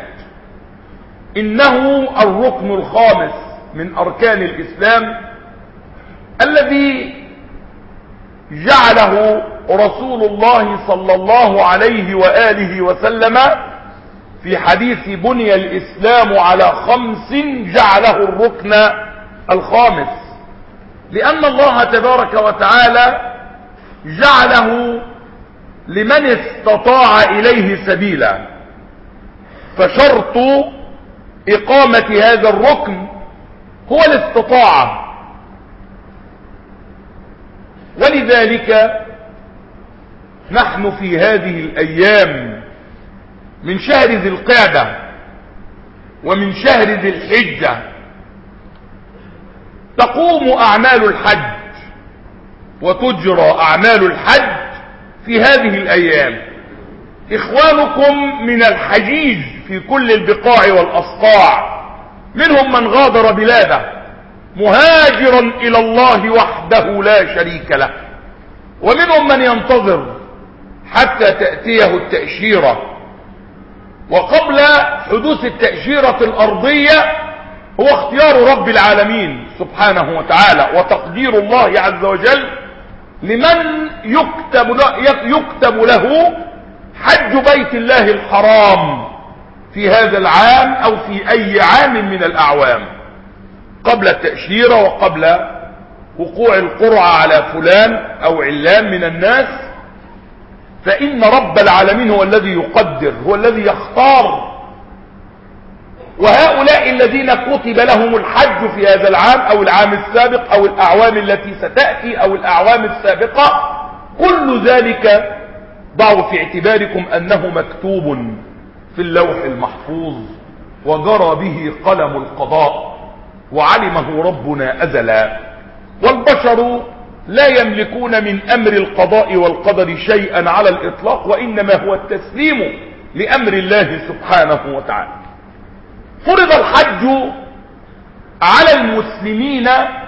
إنه الركن الخامس من أركان الإسلام الذي جعله رسول الله صلى الله عليه وآله وسلم في حديث بني الإسلام على خمس جعله الركن الخامس، لأن الله تبارك وتعالى جعله لمن استطاع إليه سبيلا، فشرط إقامة هذا الركن هو الاستطاعة. ولذلك نحن في هذه الأيام من شهر ذي القعدة ومن شهر ذي الحجة تقوم أعمال الحج وتجرى أعمال الحج في هذه الأيام. إخوانكم من الحجيج في كل البقاع والأصقاع منهم من غادر بلاده مهاجرا إلى الله وحده لا شريك له، ومنهم من ينتظر حتى تأتيه التأشيرة. وقبل حدوث التأشيرة الأرضية هو اختيار رب العالمين سبحانه وتعالى وتقدير الله عز وجل لمن يكتب له, يكتب له حج بيت الله الحرام في هذا العام أو في أي عام من الأعوام قبل التأشيرة وقبل وقوع القرعة على فلان أو علان من الناس. فإن رب العالمين هو الذي يقدر، هو الذي يختار. وهؤلاء الذين كتب لهم الحج في هذا العام أو العام السابق أو الأعوام التي ستأتي أو الأعوام السابقة، كل ذلك ضعوا في اعتباركم أنه مكتوب في اللوح المحفوظ وجرى به قلم القضاء وعلمه ربنا أزلا. والبشر لا يملكون من أمر القضاء والقدر شيئا على الإطلاق، وإنما هو التسليم لأمر الله سبحانه وتعالى. فرض الحج على المسلمين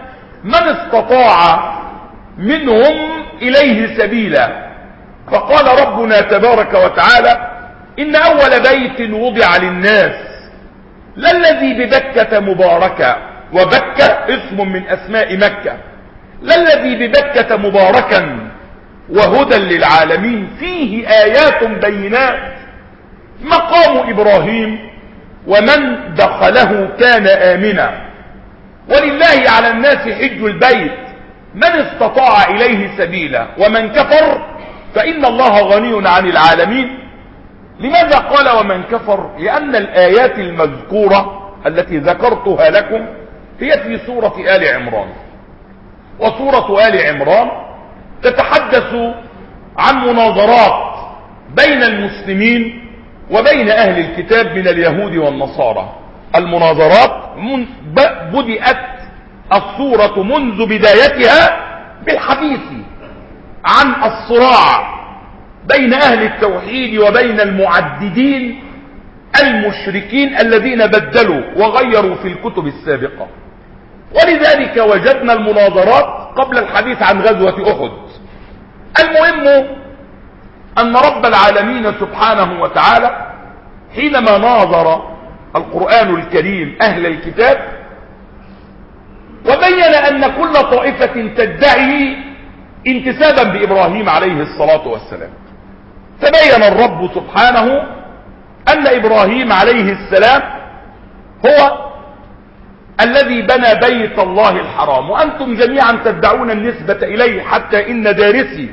من استطاع منهم إليه سبيلا. فقال ربنا تبارك وتعالى: إن أول بيت وضع للناس للذي ببكة مباركا، وبكة اسم من أسماء مكة، للذي ببكة مباركا وهدى للعالمين فيه آيات بينات مقام إبراهيم ومن دخله كان آمنا ولله على الناس حج البيت من استطاع إليه سبيلا ومن كفر فإن الله غني عن العالمين. لماذا قال ومن كفر؟ لأن الآيات المذكورة التي ذكرتها لكم هي في سورة آل عمران، وسورة آل عمران تتحدث عن مناظرات بين المسلمين وبين أهل الكتاب من اليهود والنصارى. المناظرات بدأت السورة منذ بدايتها بالحديث عن الصراع بين أهل التوحيد وبين المعددين المشركين الذين بدلوا وغيروا في الكتب السابقة. ولذلك وجدنا المناظرات قبل الحديث عن غزوة أحد. المهم أن رب العالمين سبحانه وتعالى حينما ناظر القرآن الكريم أهل الكتاب وبين أن كل طائفة تدعي انتسابا بإبراهيم عليه الصلاة والسلام، تبين الرب سبحانه أن إبراهيم عليه السلام هو الذي بنى بيت الله الحرام، وأنتم جميعا تدعون النسبة إليه، حتى إن دارسي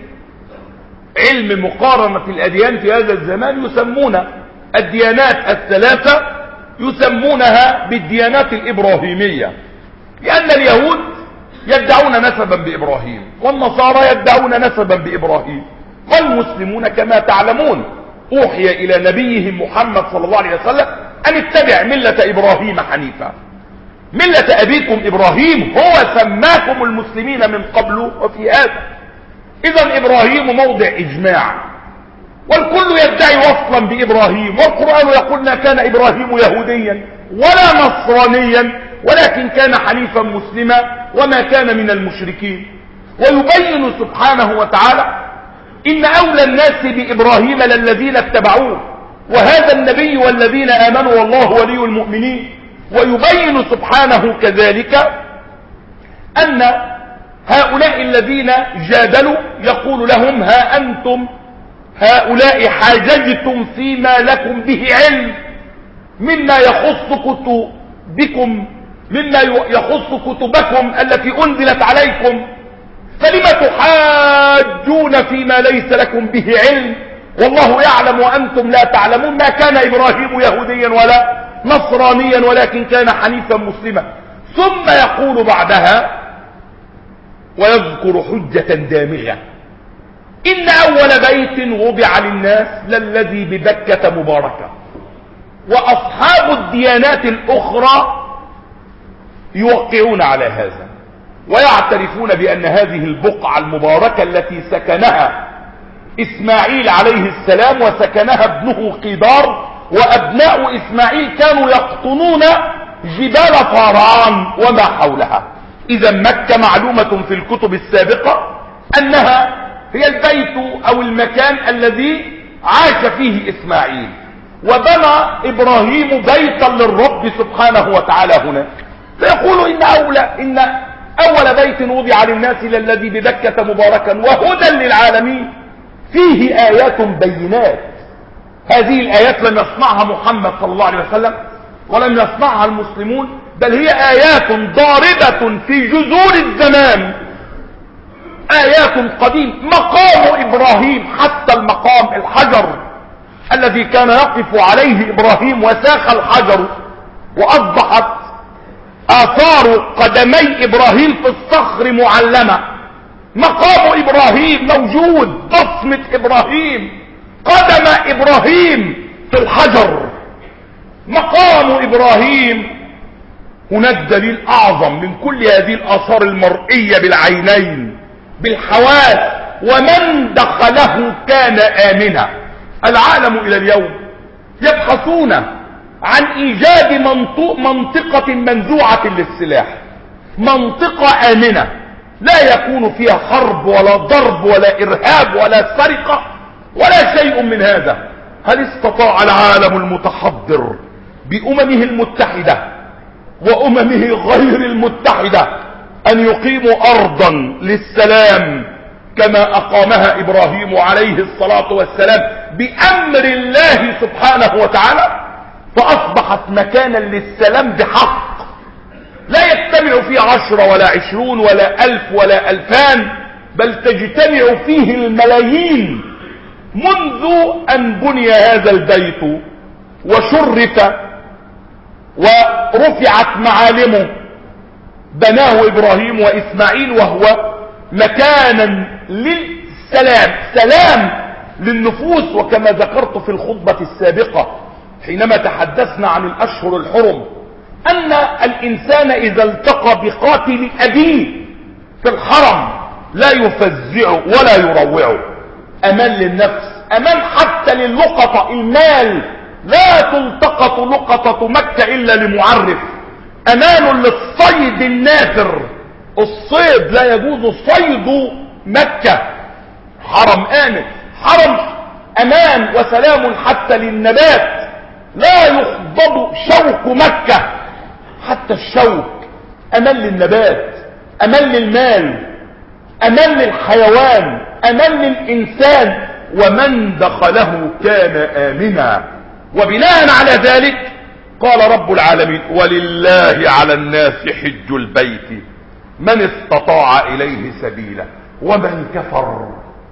علم مقارنة الأديان في هذا الزمان يسمون الديانات الثلاثة يسمونها بالديانات الإبراهيمية، لأن اليهود يدعون نسبا بإبراهيم، والنصارى يدعون نسبا بإبراهيم، والمسلمون كما تعلمون أوحي إلى نبيهم محمد صلى الله عليه وسلم أن اتبع ملة إبراهيم حنيفا، ملة أبيكم إبراهيم، هو سماكم المسلمين من قبل وفي هذا. إذا إبراهيم موضع إجماع، والكل يدعي وصلا بإبراهيم، والقرآن يقول ما كان إبراهيم يهوديا ولا نصرانيا ولكن كان حنيفا مسلما وما كان من المشركين. ويبين سبحانه وتعالى إن أولى الناس بإبراهيم للذين اتبعوه، وهذا النبي والذين آمنوا والله ولي المؤمنين. ويبين سبحانه كذلك أن هؤلاء الذين جادلوا يقول لهم ها أنتم هؤلاء حاججتم فيما لكم به علم مما يخص كتبكم مما يخص كتبكم التي أنزلت عليكم، فلم تحاجون فيما ليس لكم به علم والله يعلم وأنتم لا تعلمون. ما كان إبراهيم يهوديا ولا نصرانيا ولكن كان حنيفا مسلما. ثم يقول بعدها ويذكر حجة دامغة: إن أول بيت وضع للناس للذي ببكة مباركة. وأصحاب الديانات الأخرى يوقعون على هذا ويعترفون بأن هذه البقعة المباركة التي سكنها إسماعيل عليه السلام وسكنها ابنه قيدار، وأبناء إسماعيل كانوا يقطنون جبال فاران وما حولها. إذا مكة معلومة في الكتب السابقة أنها هي البيت أو المكان الذي عاش فيه إسماعيل، وبنى إبراهيم بيتا للرب سبحانه وتعالى هنا. فيقول إن أولى إن أول بيت وضع للناس للذي ببكة مباركا وهدى للعالمين فيه آيات بينات. هذه الآيات لم يصنعها محمد صلى الله عليه وسلم ولم يصنعها المسلمون، بل هي آيات ضاربة في جذور الزمان، آيات قديم. مقام إبراهيم، حتى المقام الحجر الذي كان يقف عليه إبراهيم وساخ الحجر وأصبحت آثار قدمي إبراهيم في الصخر معلمة. مقام إبراهيم موجود، بصمة إبراهيم، قدم إبراهيم في الحجر. مقام إبراهيم هنا الدليل أعظم من كل هذه الآثار المرئية بالعينين بالحواس. ومن دخله كان آمنا. العالم إلى اليوم يبحثون عن إيجاد منطقة منزوعة للسلاح، منطقة آمنة لا يكون فيها حرب ولا ضرب ولا إرهاب ولا سرقة ولا شيء من هذا. هل استطاع العالم المتحضر بأممه المتحدة وأممه غير المتحدة أن يقيموا أرضا للسلام كما أقامها إبراهيم عليه الصلاة والسلام بأمر الله سبحانه وتعالى، فأصبحت مكانا للسلام بحق لا يجتمع فيه عشرة ولا عشرون ولا ألف ولا ألفان، بل تجتمع فيه الملايين. منذ أن بني هذا البيت وشرف ورفعت معالمه بناه إبراهيم وإسماعيل، وهو مكانا للسلام، سلام للنفوس. وكما ذكرت في الخطبة السابقة حينما تحدثنا عن الأشهر الحرم أن الإنسان إذا التقى بقاتل أبيه في الحرم لا يفزعه ولا يروعه، أمان للنفس، أمان حتى للقطة. المال لا تلتقط لقطة مكة إلا لمعرف، أمان للصيد النافر، الصيد لا يجوز صيد مكة، حرم آمن، حرم أمان وسلام حتى للنبات، لا يخضب شوك مكة، حتى الشوك أمان للنبات، أمان للمال، أمان للحيوان، أمان للإنسان، ومن دخله كان آمنا. وبناء على ذلك قال رب العالمين: ولله على الناس حج البيت من استطاع إليه سبيلا ومن كفر.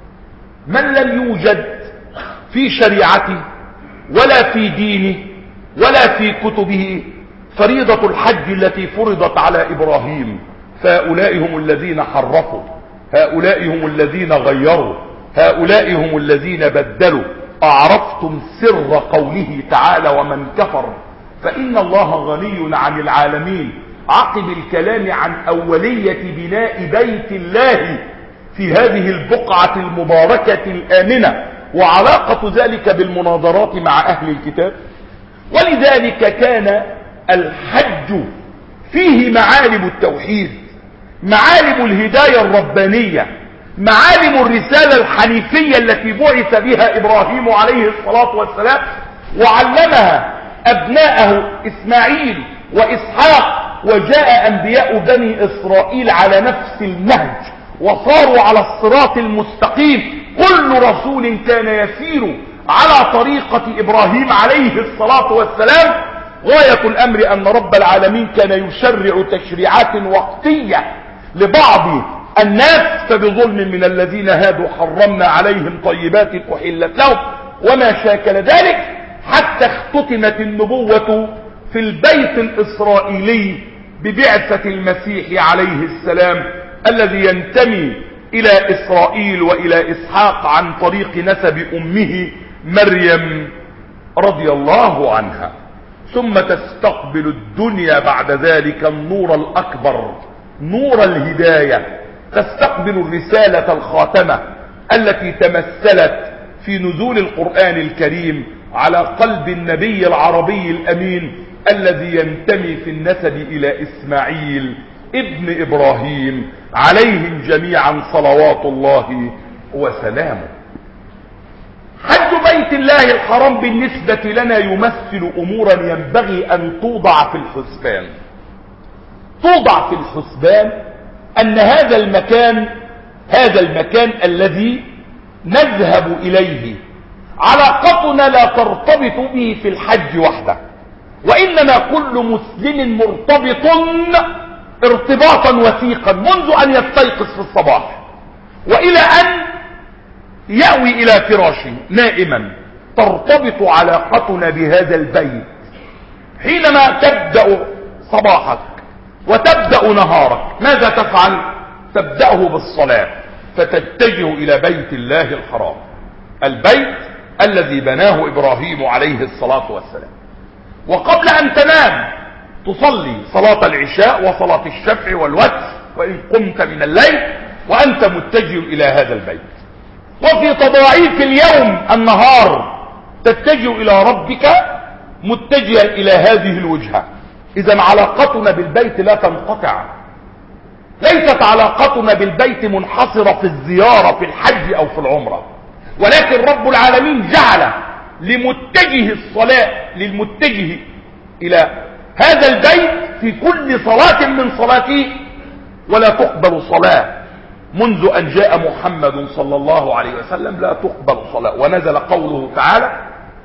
من لم يوجد في شريعته ولا في دينه ولا في كتبه فريضة الحج التي فرضت على إبراهيم، فهؤلاء هم الذين حرفوا، هؤلاء هم الذين غيروا، هؤلاء هم الذين بدلوا. أعرفتم سر قوله تعالى: ومن كفر فإن الله غني عن العالمين، عقب الكلام عن أولية بناء بيت الله في هذه البقعة المباركة الآمنة وعلاقة ذلك بالمناظرات مع أهل الكتاب. ولذلك كان الحج فيه معالم التوحيد، معالم الهداية الربانية، معالم الرسالة الحنيفية التي بعث بها إبراهيم عليه الصلاة والسلام وعلمها أبناءه إسماعيل وإسحاق، وجاء أنبياء بني إسرائيل على نفس النهج وصاروا على الصراط المستقيم. كل رسول كان يسير على طريقة إبراهيم عليه الصلاة والسلام. غاية الأمر أن رب العالمين كان يشرع تشريعات وقتية لبعض الناس، فبظلم من الذين هادوا حرمنا عليهم طيبات أحلت لهم وما شاكل ذلك، حتى اختتمت النبوة في البيت الإسرائيلي ببعثة المسيح عليه السلام الذي ينتمي إلى إسرائيل وإلى إسحاق عن طريق نسب أمه مريم رضي الله عنها. ثم تستقبل الدنيا بعد ذلك النور الأكبر، نور الهداية، تستقبل الرسالة الخاتمة التي تمثلت في نزول القرآن الكريم على قلب النبي العربي الأمين الذي ينتمي في النسب إلى إسماعيل ابن إبراهيم عليهم جميعا صلوات الله وسلامه. حج بيت الله الحرام بالنسبة لنا يمثل أمورا ينبغي أن توضع في الحسبان. توضع في الحسبان أن هذا المكان هذا المكان الذي نذهب إليه علاقتنا لا ترتبط به في الحج وحده، وإنما كل مسلم مرتبط ارتباطا وثيقا منذ أن يستيقظ في الصباح وإلى أن يأوي إلى فراشه نائما. ترتبط علاقتنا بهذا البيت حينما تبدأ صباحك وتبدأ نهارك. ماذا تفعل؟ تبدأه بالصلاة، فتتجه إلى بيت الله الحرام، البيت الذي بناه إبراهيم عليه الصلاة والسلام. وقبل أن تنام تصلي صلاة العشاء وصلاة الشفع والوتر وإن قمت من الليل وأنت متجه إلى هذا البيت. وفي تضاعيف اليوم النهار تتجه إلى ربك متجها إلى هذه الوجهة. إذا علاقتنا بالبيت لا تنقطع، ليست علاقتنا بالبيت منحصرة في الزيارة في الحج او في العمرة، ولكن رب العالمين جعل لمتجه الصلاة للمتجه الى هذا البيت في كل صلاة من صلاته، ولا تقبل صلاة منذ ان جاء محمد صلى الله عليه وسلم، لا تقبل صلاة. ونزل قوله تعالى: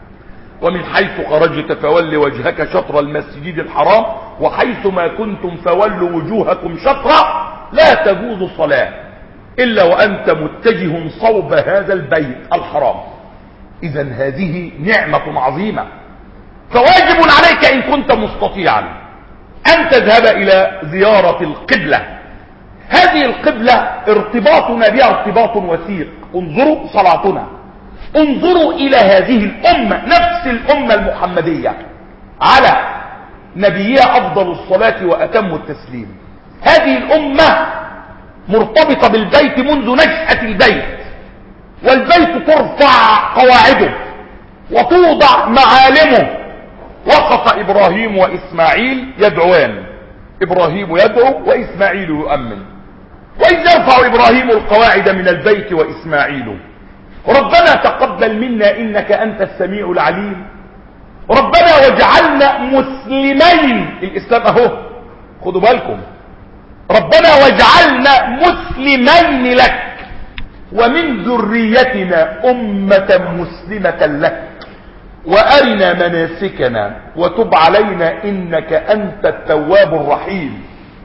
ومن حيث خرجت فول وجهك شطر المسجد الحرام وحيث ما كنتم فولوا وجوهكم شطرا لا تجوز صلاة الا وانت متجه صوب هذا البيت الحرام. اذا هذه نعمة عظيمة، فواجب عليك ان كنت مستطيعا ان تذهب الى زيارة القبلة. هذه القبلة ارتباطنا بها ارتباط وثيق. انظروا صلاتنا، انظروا الى هذه الامة، نفس الامة المحمدية على نبيها افضل الصلاة واتم التسليم. هذه الامة مرتبطة بالبيت منذ نشأة البيت، والبيت ترفع قواعده وتوضع معالمه. وقف ابراهيم واسماعيل يدعوان، ابراهيم يدعو واسماعيل يؤمن. واذ يرفع ابراهيم القواعد من البيت واسماعيل ربنا تقبل منا انك انت السميع العليم، ربنا واجعلنا مسلمين. الاسلام اهو، خدوا بالكم، ربنا واجعلنا مسلمين لك ومن ذريتنا امة مسلمة لك وارنا مناسكنا وتب علينا انك انت التواب الرحيم.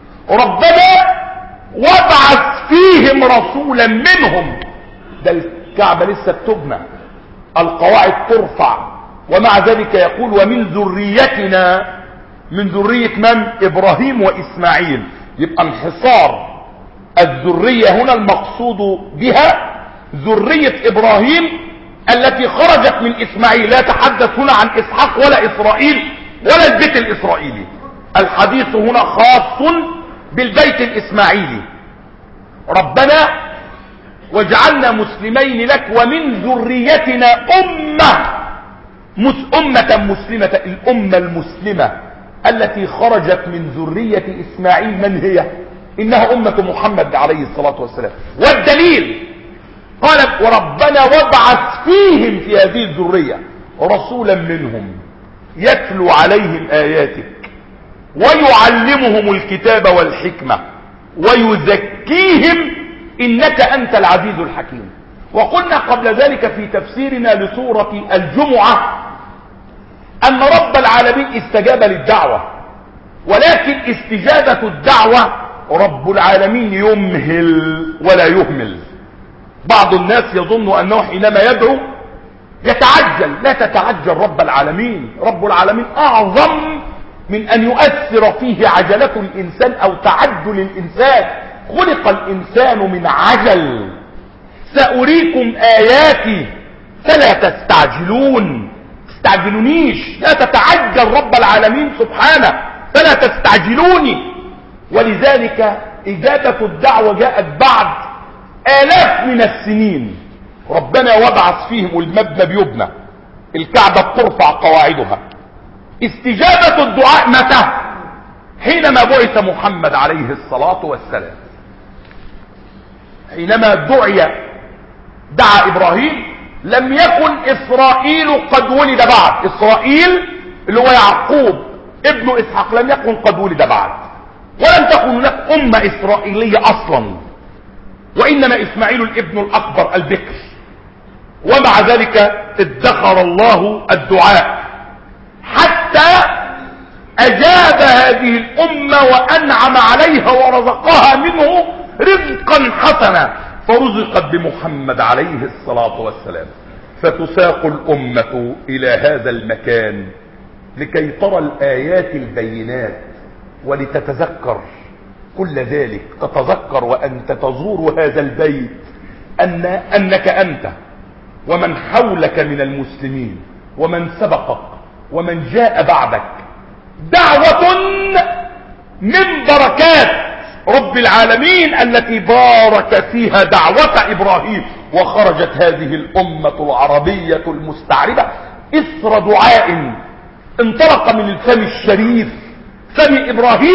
ربنا وابعث فيهم رسولا منهم. ده الكعبة لسه بتبنى، القواعد ترفع، ومع ذلك يقول ومن ذريتنا، من ذرية من؟ ابراهيم واسماعيل. يبقى انحصار الذرية هنا المقصود بها ذرية ابراهيم التي خرجت من اسماعيل. لا يتحدث هنا عن اسحاق ولا اسرائيل ولا البيت الاسرائيلي، الحديث هنا خاص بالبيت الاسماعيلي. ربنا واجعلنا مسلمين لك ومن ذريتنا امة أمة مسلمة. الامة المسلمة التي خرجت من ذرية اسماعيل من هي؟ انها امة محمد عليه الصلاة والسلام. والدليل قال وربنا وابعث فيهم في هذه الذرية رسولا منهم يتلو عليهم آياتك ويعلمهم الكتاب والحكمة ويزكيهم إنك أنت العزيز الحكيم. وقلنا قبل ذلك في تفسيرنا لسورة الجمعة أن رب العالمين استجاب للدعوة، ولكن استجابة الدعوة رب العالمين يمهل ولا يهمل. بعض الناس يظن أنه حينما يدعو يتعجل. لا تتعجل رب العالمين. رب العالمين أعظم من أن يؤثر فيه عجلة الإنسان أو تعجل الإنسان. خلق الإنسان من عجل. سأريكم آياتي فلا تستعجلون. تستعجلونيش، لا تتعجل رب العالمين سبحانه، فلا تستعجلوني. ولذلك إجابة الدعوة جاءت بعد آلاف من السنين. ربنا وابعث فيهم، المبنى بيبنى، الكعبة بترفع قواعدها. استجابة الدعاء متى؟ حينما بعث محمد عليه الصلاة والسلام. حينما دعي دعا إبراهيم لم يكن إسرائيل قد ولد بعد. إسرائيل اللي هو يعقوب ابن إسحاق لم يكن قد ولد بعد، ولم تكن هناك أمة إسرائيلية أصلا، وإنما إسماعيل الابن الأكبر البكر. ومع ذلك ادخر الله الدعاء حتى أجاب هذه الأمة وأنعم عليها ورزقها منه رزقا حسنا، فرزقت بمحمد عليه الصلاة والسلام. فتساق الأمة إلى هذا المكان لكي ترى الآيات البينات ولتتذكر كل ذلك. تتذكر وأنت تزور هذا البيت أن أنك أنت ومن حولك من المسلمين ومن سبقك ومن جاء بعدك دعوة من بركات رب العالمين التي بارك فيها دعوة إبراهيم. وخرجت هذه الأمة العربية المستعربة إثر دعاء انطلق من الفم الشريف فم إبراهيم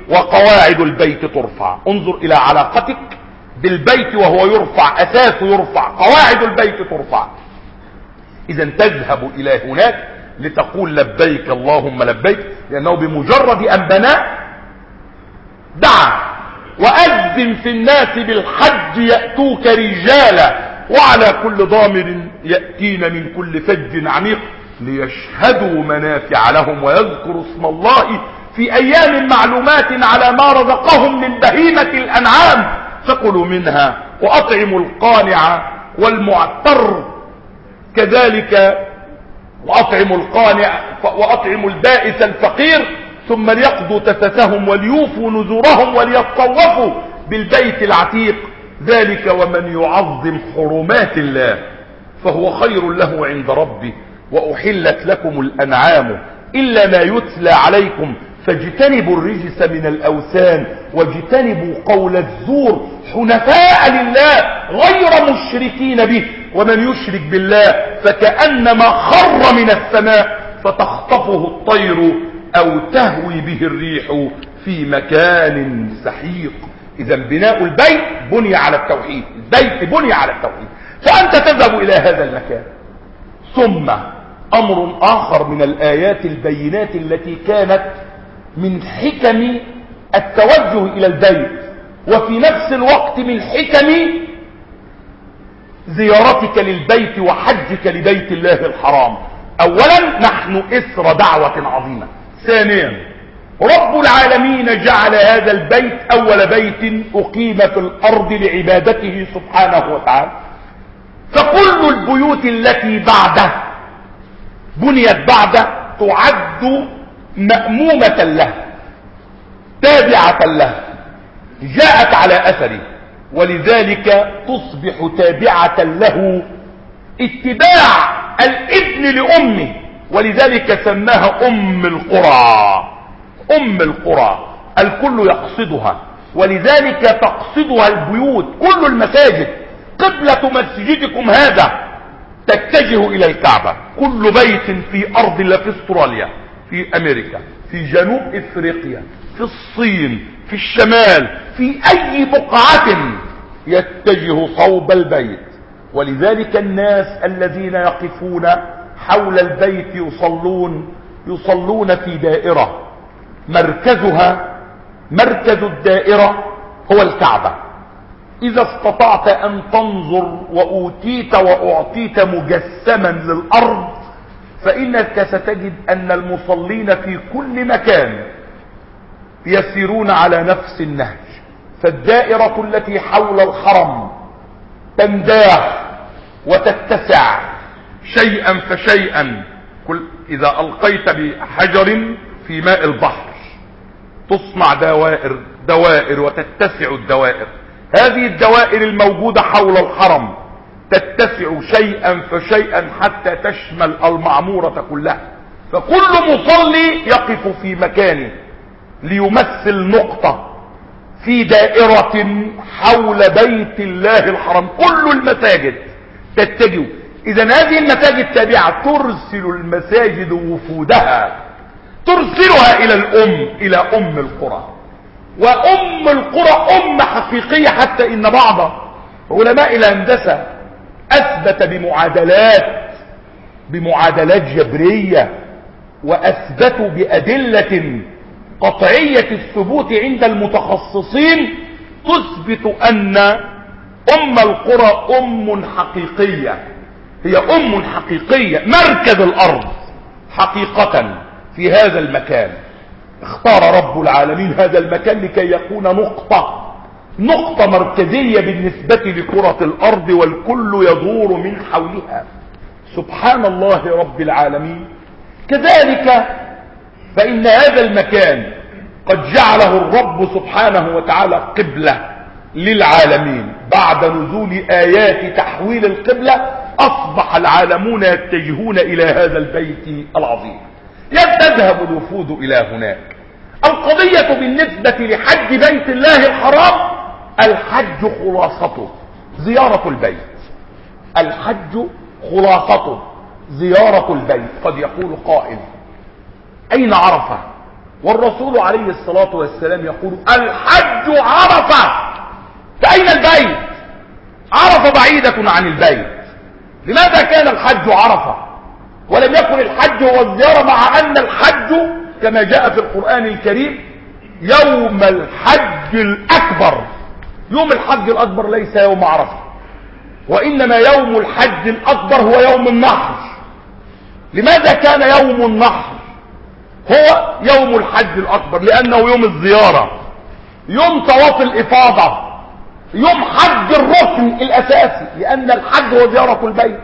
وقواعد البيت ترفع. انظر الى علاقتك بالبيت وهو يرفع، اساسه يرفع، قواعد البيت ترفع. اذا تذهب الى هناك لتقول لبيك اللهم لبيك، لانه بمجرد ان بنى دعا واذن في الناس بالحج يأتوك رجالا وعلى كل ضامر يأتين من كل فج عميق ليشهدوا منافع لهم ويذكروا اسم الله في ايام معلومات على ما رزقهم من بهيمة الانعام فكلوا منها واطعموا القانع والمعتر كذلك، واطعموا القانع واطعموا البائس الفقير ثم ليقضوا تفثهم وليوفوا نذورهم وليطوفوا بالبيت العتيق، ذلك ومن يعظم حرمات الله فهو خير له عند ربه. واحلت لكم الانعام الا ما يتلى عليكم فاجتنبوا الرجس من الاوثان واجتنبوا قول الزور حنفاء لله غير مشركين به، ومن يشرك بالله فكأنما خر من السماء فتخطفه الطير او تهوي به الريح في مكان سحيق. اذا بناء البيت بني على التوحيد، البيت بني على التوحيد، فانت تذهب الى هذا المكان. ثم امر اخر من الايات البينات التي كانت من حكم التوجه الى البيت وفي نفس الوقت من حكم زيارتك للبيت وحجك لبيت الله الحرام. اولا نحن اثر دعوة عظيمة. ثانيا رب العالمين جعل هذا البيت اول بيت اقيم في الارض لعبادته سبحانه وتعالى، فكل البيوت التي بعده بنيت بعده تعد مأمومة له تابعة له جاءت على اثره، ولذلك تصبح تابعة له اتباع الابن لامه، ولذلك سماها ام القرى. ام القرى الكل يقصدها، ولذلك تقصدها البيوت. كل المساجد قبلة مسجدكم هذا تتجه الى الكعبة. كل بيت في ارض الله، في استراليا، في امريكا، في جنوب افريقيا، في الصين، في الشمال، في اي بقعة يتجه صوب البيت. ولذلك الناس الذين يقفون حول البيت يصلون يصلون في دائرة مركزها مركز الدائرة هو الكعبة. اذا استطعت ان تنظر واوتيت واعطيت مجسما للارض فانك ستجد ان المصلين في كل مكان يسيرون على نفس النهج. فالدائرة التي حول الحرم تنداح وتتسع شيئا فشيئا. كل اذا القيت بحجر في ماء البحر تصنع دوائر دوائر وتتسع الدوائر. هذه الدوائر الموجودة حول الحرم تتسع شيئا فشيئا حتى تشمل المعمورة كلها. فكل مصلي يقف في مكانه ليمثل نقطة في دائرة حول بيت الله الحرام. كل المساجد تتجه. اذا هذه المساجد تابعة ترسل المساجد وفودها، ترسلها الى الام الى ام القرى. وام القرى ام حقيقية، حتى ان بعض علماء الهندسة اثبت بمعادلات بمعادلات جبرية واثبتوا بادلة قطعية الثبوت عند المتخصصين تثبت ان ام القرى ام حقيقية. هي ام حقيقية، مركز الارض حقيقة في هذا المكان. اختار رب العالمين هذا المكان لكي يكون نقطة نقطة مركزية بالنسبة لكرة الارض، والكل يدور من حولها. سبحان الله رب العالمين. كذلك فإن هذا المكان قد جعله الرب سبحانه وتعالى قبلة للعالمين. بعد نزول آيات تحويل القبلة أصبح العالمون يتجهون إلى هذا البيت العظيم، تذهب الوفود إلى هناك. القضية بالنسبة لحج بيت الله الحرام، الحج خلاصته زيارة البيت. الحج خلاصته زيارة البيت. قد يقول قائل: أين عرفة؟ والرسول عليه الصلاة والسلام يقول الحج عرفة. فأين البيت؟ عرفة بعيدة عن البيت. لماذا كان الحج عرفة ولم يكن الحج هو الزيارة، مع أن الحج كما جاء في القرآن الكريم يوم الحج الأكبر؟ يوم الحج الأكبر ليس يوم عرفة، وإنما يوم الحج الأكبر هو يوم النحر. لماذا كان يوم النحر هو يوم الحج الأكبر؟ لأنه يوم الزيارة، يوم طواف الإفاضة، يوم حج الركن الأساسي، لأن الحج هو زيارة البيت.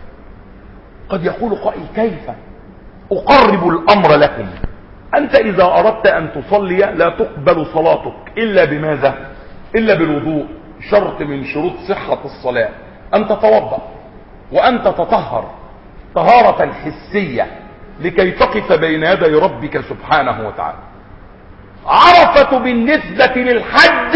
قد يقول قائل كيف أقرب الأمر لكم؟ أنت إذا أردت أن تصلي لا تقبل صلاتك إلا بماذا؟ إلا بالوضوء. شرط من شروط صحة الصلاة أن تتوضأ وأن تتطهر طهارة حسية لكي تقف بين يدي ربك سبحانه وتعالى. عرفة بالنسبة للحج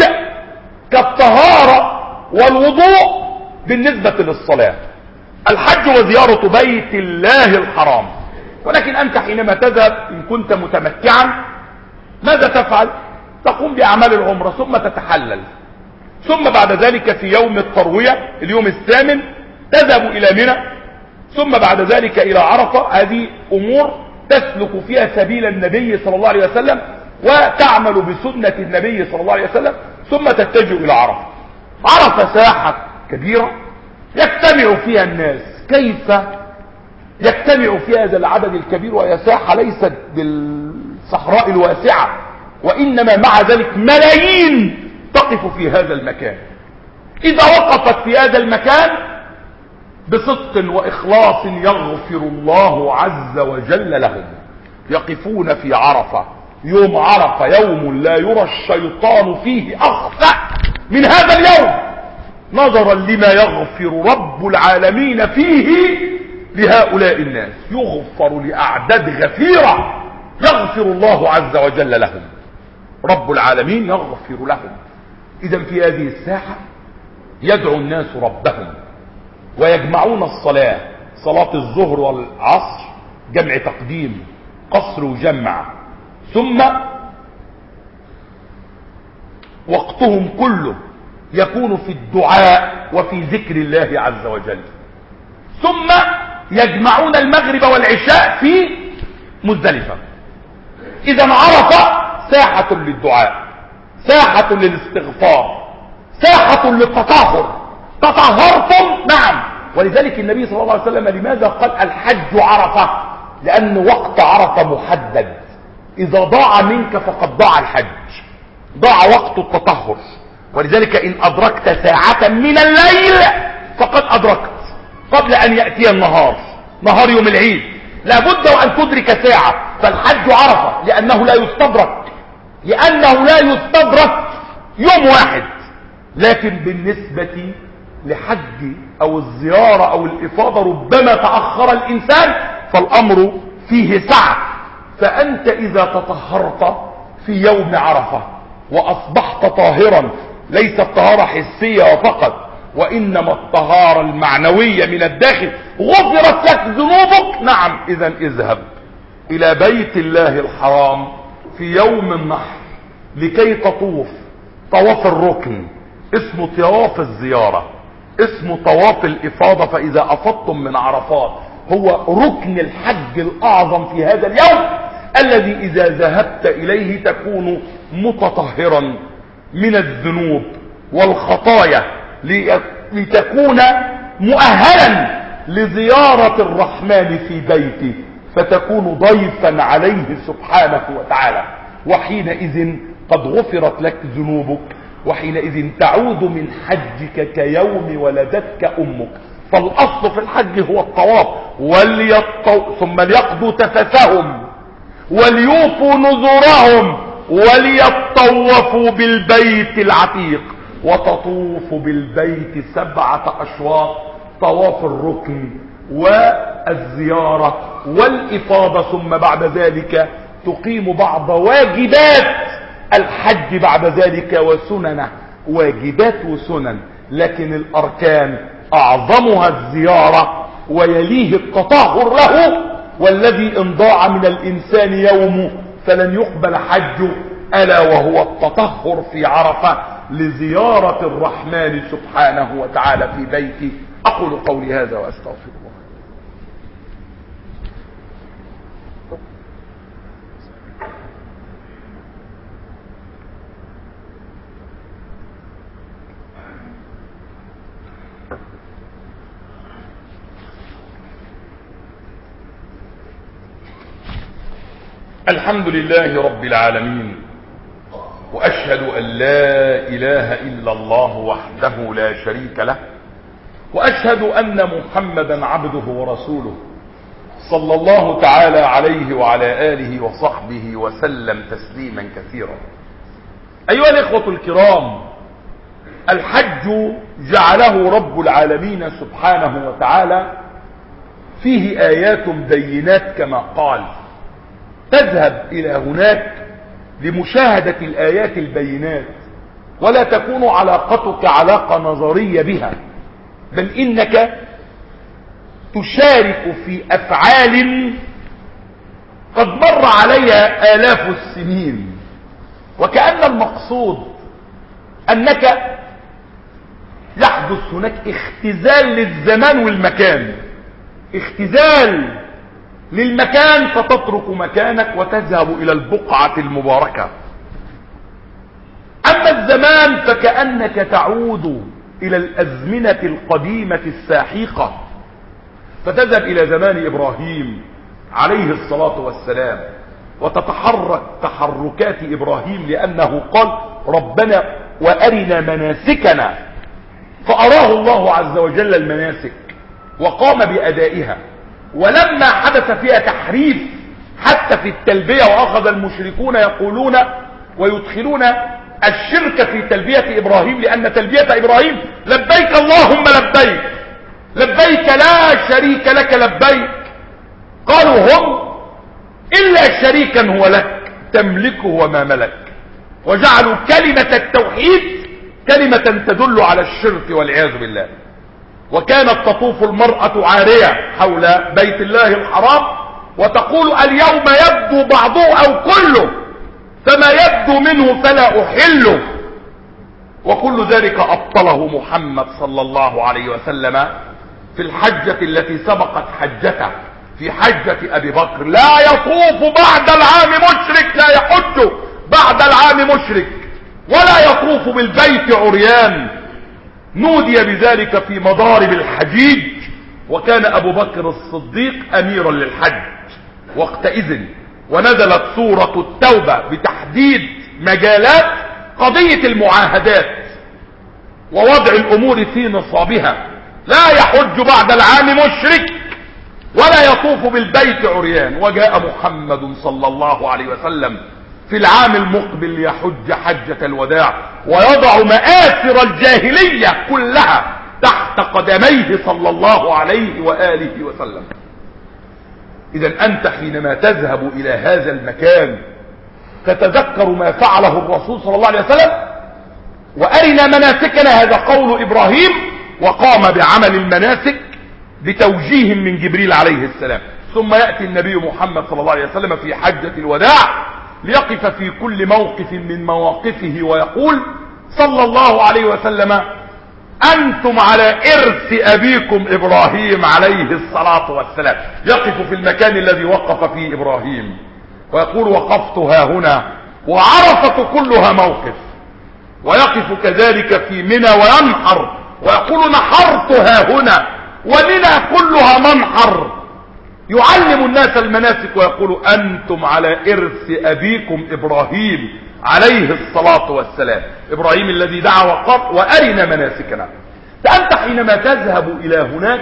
كالطهارة والوضوء بالنسبة للصلاة. الحج وزيارة بيت الله الحرام. ولكن أنت حينما تذهب إن كنت متمتعا ماذا تفعل؟ تقوم بأعمال العمرة ثم تتحلل، ثم بعد ذلك في يوم التروية اليوم الثامن تذهب إلى منى، ثم بعد ذلك إلى عرفة. هذه أمور تسلك فيها سبيل النبي صلى الله عليه وسلم وتعمل بسنة النبي صلى الله عليه وسلم، ثم تتجه إلى عرفة. عرفة ساحة كبيرة يجتمع فيها الناس. كيف يجتمع فيها هذا العدد الكبير وهي ساحة ليست بالصحراء الواسعة، وإنما مع ذلك ملايين تقف في هذا المكان؟ إذا وقفت في هذا المكان بصدق وإخلاص يغفر الله عز وجل لهم. يقفون في عرفة. يوم عرفة يوم لا يرى الشيطان فيه أخفى من هذا اليوم، نظرا لما يغفر رب العالمين فيه لهؤلاء الناس. يغفر لأعداد غفيرة، يغفر الله عز وجل لهم. رب العالمين يغفر لهم. إذا في هذه الساحة يدعو الناس ربهم ويجمعون الصلاة، صلاة الظهر والعصر جمع تقديم، قصر وجمع، ثم وقتهم كله يكون في الدعاء وفي ذكر الله عز وجل. ثم يجمعون المغرب والعشاء في مزدلفة. إذا عرفة ساحة للدعاء، ساحة للاستغفار، ساحة للتطهر. تطهرتم؟ نعم. ولذلك النبي صلى الله عليه وسلم لماذا قال الحج عرفة؟ لأن وقت عرفة محدد. إذا ضاع منك فقد ضاع الحج، ضاع وقت التطهر. ولذلك إن أدركت ساعة من الليل فقد أدركت قبل أن يأتي النهار، نهار يوم العيد. لابد وأن تدرك ساعة. فالحج عرفة لأنه لا يستدرك، لأنه لا يستدرك يوم واحد. لكن بالنسبة لحج أو الزيارة أو الإفاضة ربما تأخر الإنسان، فالأمر فيه سعة. فأنت إذا تطهرت في يوم عرفة وأصبحت طاهرا، ليس الطهارة حسية وفقط، وإنما الطهارة المعنوية من الداخل، غفرت لك ذنوبك. نعم. إذا اذهب إلى بيت الله الحرام في يوم النحر لكي تطوف طواف الركن، اسمه طواف الزيارة، اسمه طواف الإفاضة. فإذا أفضتم من عرفات هو ركن الحج الأعظم في هذا اليوم، الذي إذا ذهبت إليه تكون متطهرا من الذنوب والخطايا، لتكون مؤهلا لزيارة الرحمن في بيته، فتكون ضيفا عليه سبحانه وتعالى. وحينئذ قد غفرت لك ذنوبك، وحينئذ تعود من حجك كيوم ولدتك أمك. فالأصل في الحج هو الطواف. وليطو... ثم ليقضوا تفثهم وليوفوا نذورهم وليطوفوا بالبيت العتيق. وتطوف بالبيت سبعة أشواط، طواف الركن والزيارة والإفاضة. ثم بعد ذلك تقيم بعض واجبات الحج بعد ذلك وسننه، واجبات وسنن. لكن الأركان أعظمها الزيارة ويليه التطهر له، والذي ان ضاع من الإنسان يوم فلن يقبل حجه، ألا وهو التطهر في عرفة لزيارة الرحمن سبحانه وتعالى في بيته. أقول قولي هذا وأستغفر الله. الحمد لله رب العالمين، وأشهد أن لا إله إلا الله وحده لا شريك له، وأشهد أن محمدا عبده ورسوله صلى الله تعالى عليه وعلى آله وصحبه وسلم تسليما كثيرا. أيها الإخوة الكرام، الحج جعله رب العالمين سبحانه وتعالى فيه آيات بينات كما قال، تذهب إلى هناك لمشاهدة الآيات البينات، ولا تكون علاقتك علاقة نظرية بها، بل إنك تشارك في أفعال قد مر عليها آلاف السنين، وكأن المقصود أنك يحدث هناك اختزال للزمان والمكان، اختزال للمكان فتترك مكانك وتذهب إلى البقعة المباركة. أما الزمان فكأنك تعود إلى الأزمنة القديمة الساحقة، فتذهب إلى زمان إبراهيم عليه الصلاة والسلام وتتحرك تحركات إبراهيم، لأنه قال ربنا وأرنا مناسكنا، فأراه الله عز وجل المناسك وقام بأدائها. ولما حدث فيها تحريف حتى في التلبية، وأخذ المشركون يقولون ويدخلون الشرك في تلبية إبراهيم، لأن تلبية إبراهيم لبيك اللهم لبيك، لبيك لا شريك لك لبيك، قالوا هم إلا شريكا هو لك تملكه وما ملك، وجعلوا كلمة التوحيد كلمة تدل على الشرك والعياذ بالله. وكانت تطوف المرأة عارية حول بيت الله الحرام وتقول اليوم يبدو بعضه أو كله، فما يبدو منه فلا أحله، وكل ذلك أبطله محمد صلى الله عليه وسلم في الحجة التي سبقت حجته، في حجة أبي بكر. لا يطوف بعد العام مشرك، لا يحج بعد العام مشرك، ولا يطوف بالبيت عريان. نودي بذلك في مضارب الحجيج، وكان أبو بكر الصديق أميرا للحج وقتئذ، ونزلت سورة التوبة بتحديد مجالات قضية المعاهدات ووضع الأمور في نصابها. لا يحج بعد العام مشرك ولا يطوف بالبيت عريان. وجاء محمد صلى الله عليه وسلم في العام المقبل يحج حجة الوداع، ويضع مآثر الجاهلية كلها تحت قدميه صلى الله عليه وآله وسلم. إذا أنت حينما تذهب إلى هذا المكان تتذكر ما فعله الرسول صلى الله عليه وسلم. وأرنا مناسكنا، هذا قول إبراهيم، وقام بعمل المناسك بتوجيه من جبريل عليه السلام. ثم يأتي النبي محمد صلى الله عليه وسلم في حجة الوداع ليقف في كل موقف من مواقفه ويقول صلى الله عليه وسلم أنتم على إرث أبيكم إبراهيم عليه الصلاة والسلام. يقف في المكان الذي وقف فيه إبراهيم ويقول وقفت ها هنا، وعرفة كلها موقف. ويقف كذلك في منى وينحر ويقول نحرت ها هنا، ومنى كلها منحر. يعلم الناس المناسك ويقول أنتم على إرث أبيكم إبراهيم عليه الصلاة والسلام. إبراهيم الذي دعا وقال وأرنا مناسكنا. فأنت حينما تذهب إلى هناك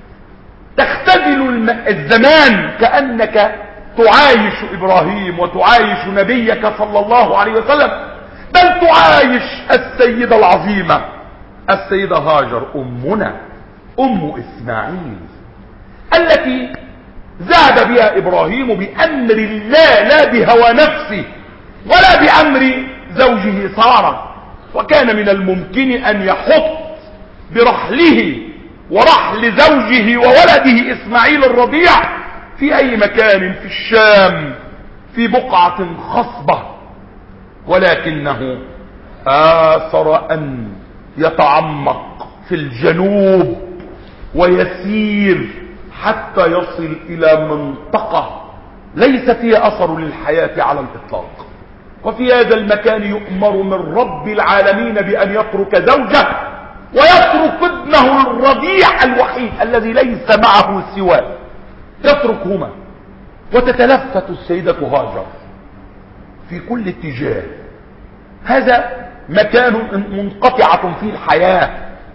تختزل الزمان كأنك تعايش إبراهيم وتعايش نبيك صلى الله عليه وسلم، بل تعايش السيدة العظيمة السيدة هاجر أمنا أم إسماعيل، التي ذهب بها إبراهيم بأمر الله لا بهوى نفسه ولا بأمر زوجه سارة. وكان من الممكن أن يحط برحله ورحل زوجه وولده إسماعيل الرضيع في أي مكان، في الشام، في بقعة خصبة، ولكنه آثر أن يتعمق في الجنوب ويسير حتى يصل إلى منطقة ليس فيها أثر للحياة على الإطلاق. وفي هذا المكان يؤمر من رب العالمين بأن يترك زوجه ويترك ابنه الرضيع الوحيد الذي ليس معه سواه، يتركهما. وتتلفت السيدة هاجر في كل اتجاه. هذا مكان منقطعة فيه الحياة.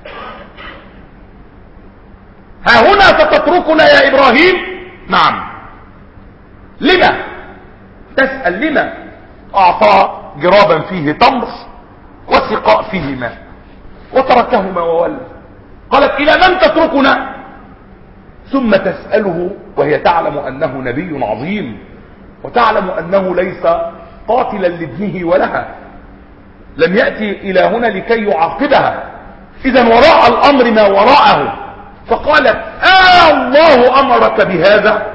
ها هنا ستتركنا يا إبراهيم؟ نعم. لما؟ تسأل لما؟ أعطى جرابا فيه تمر وسقاء فيه ماء وتركهما وولى. قالت إلى من تتركنا؟ ثم تسأله وهي تعلم أنه نبي عظيم، وتعلم أنه ليس قاتلا لابنه ولها، لم يأتي إلى هنا لكي يعاقبها، إذا وراء الأمر ما وراءه. فقالت آه الله أمرك بهذا؟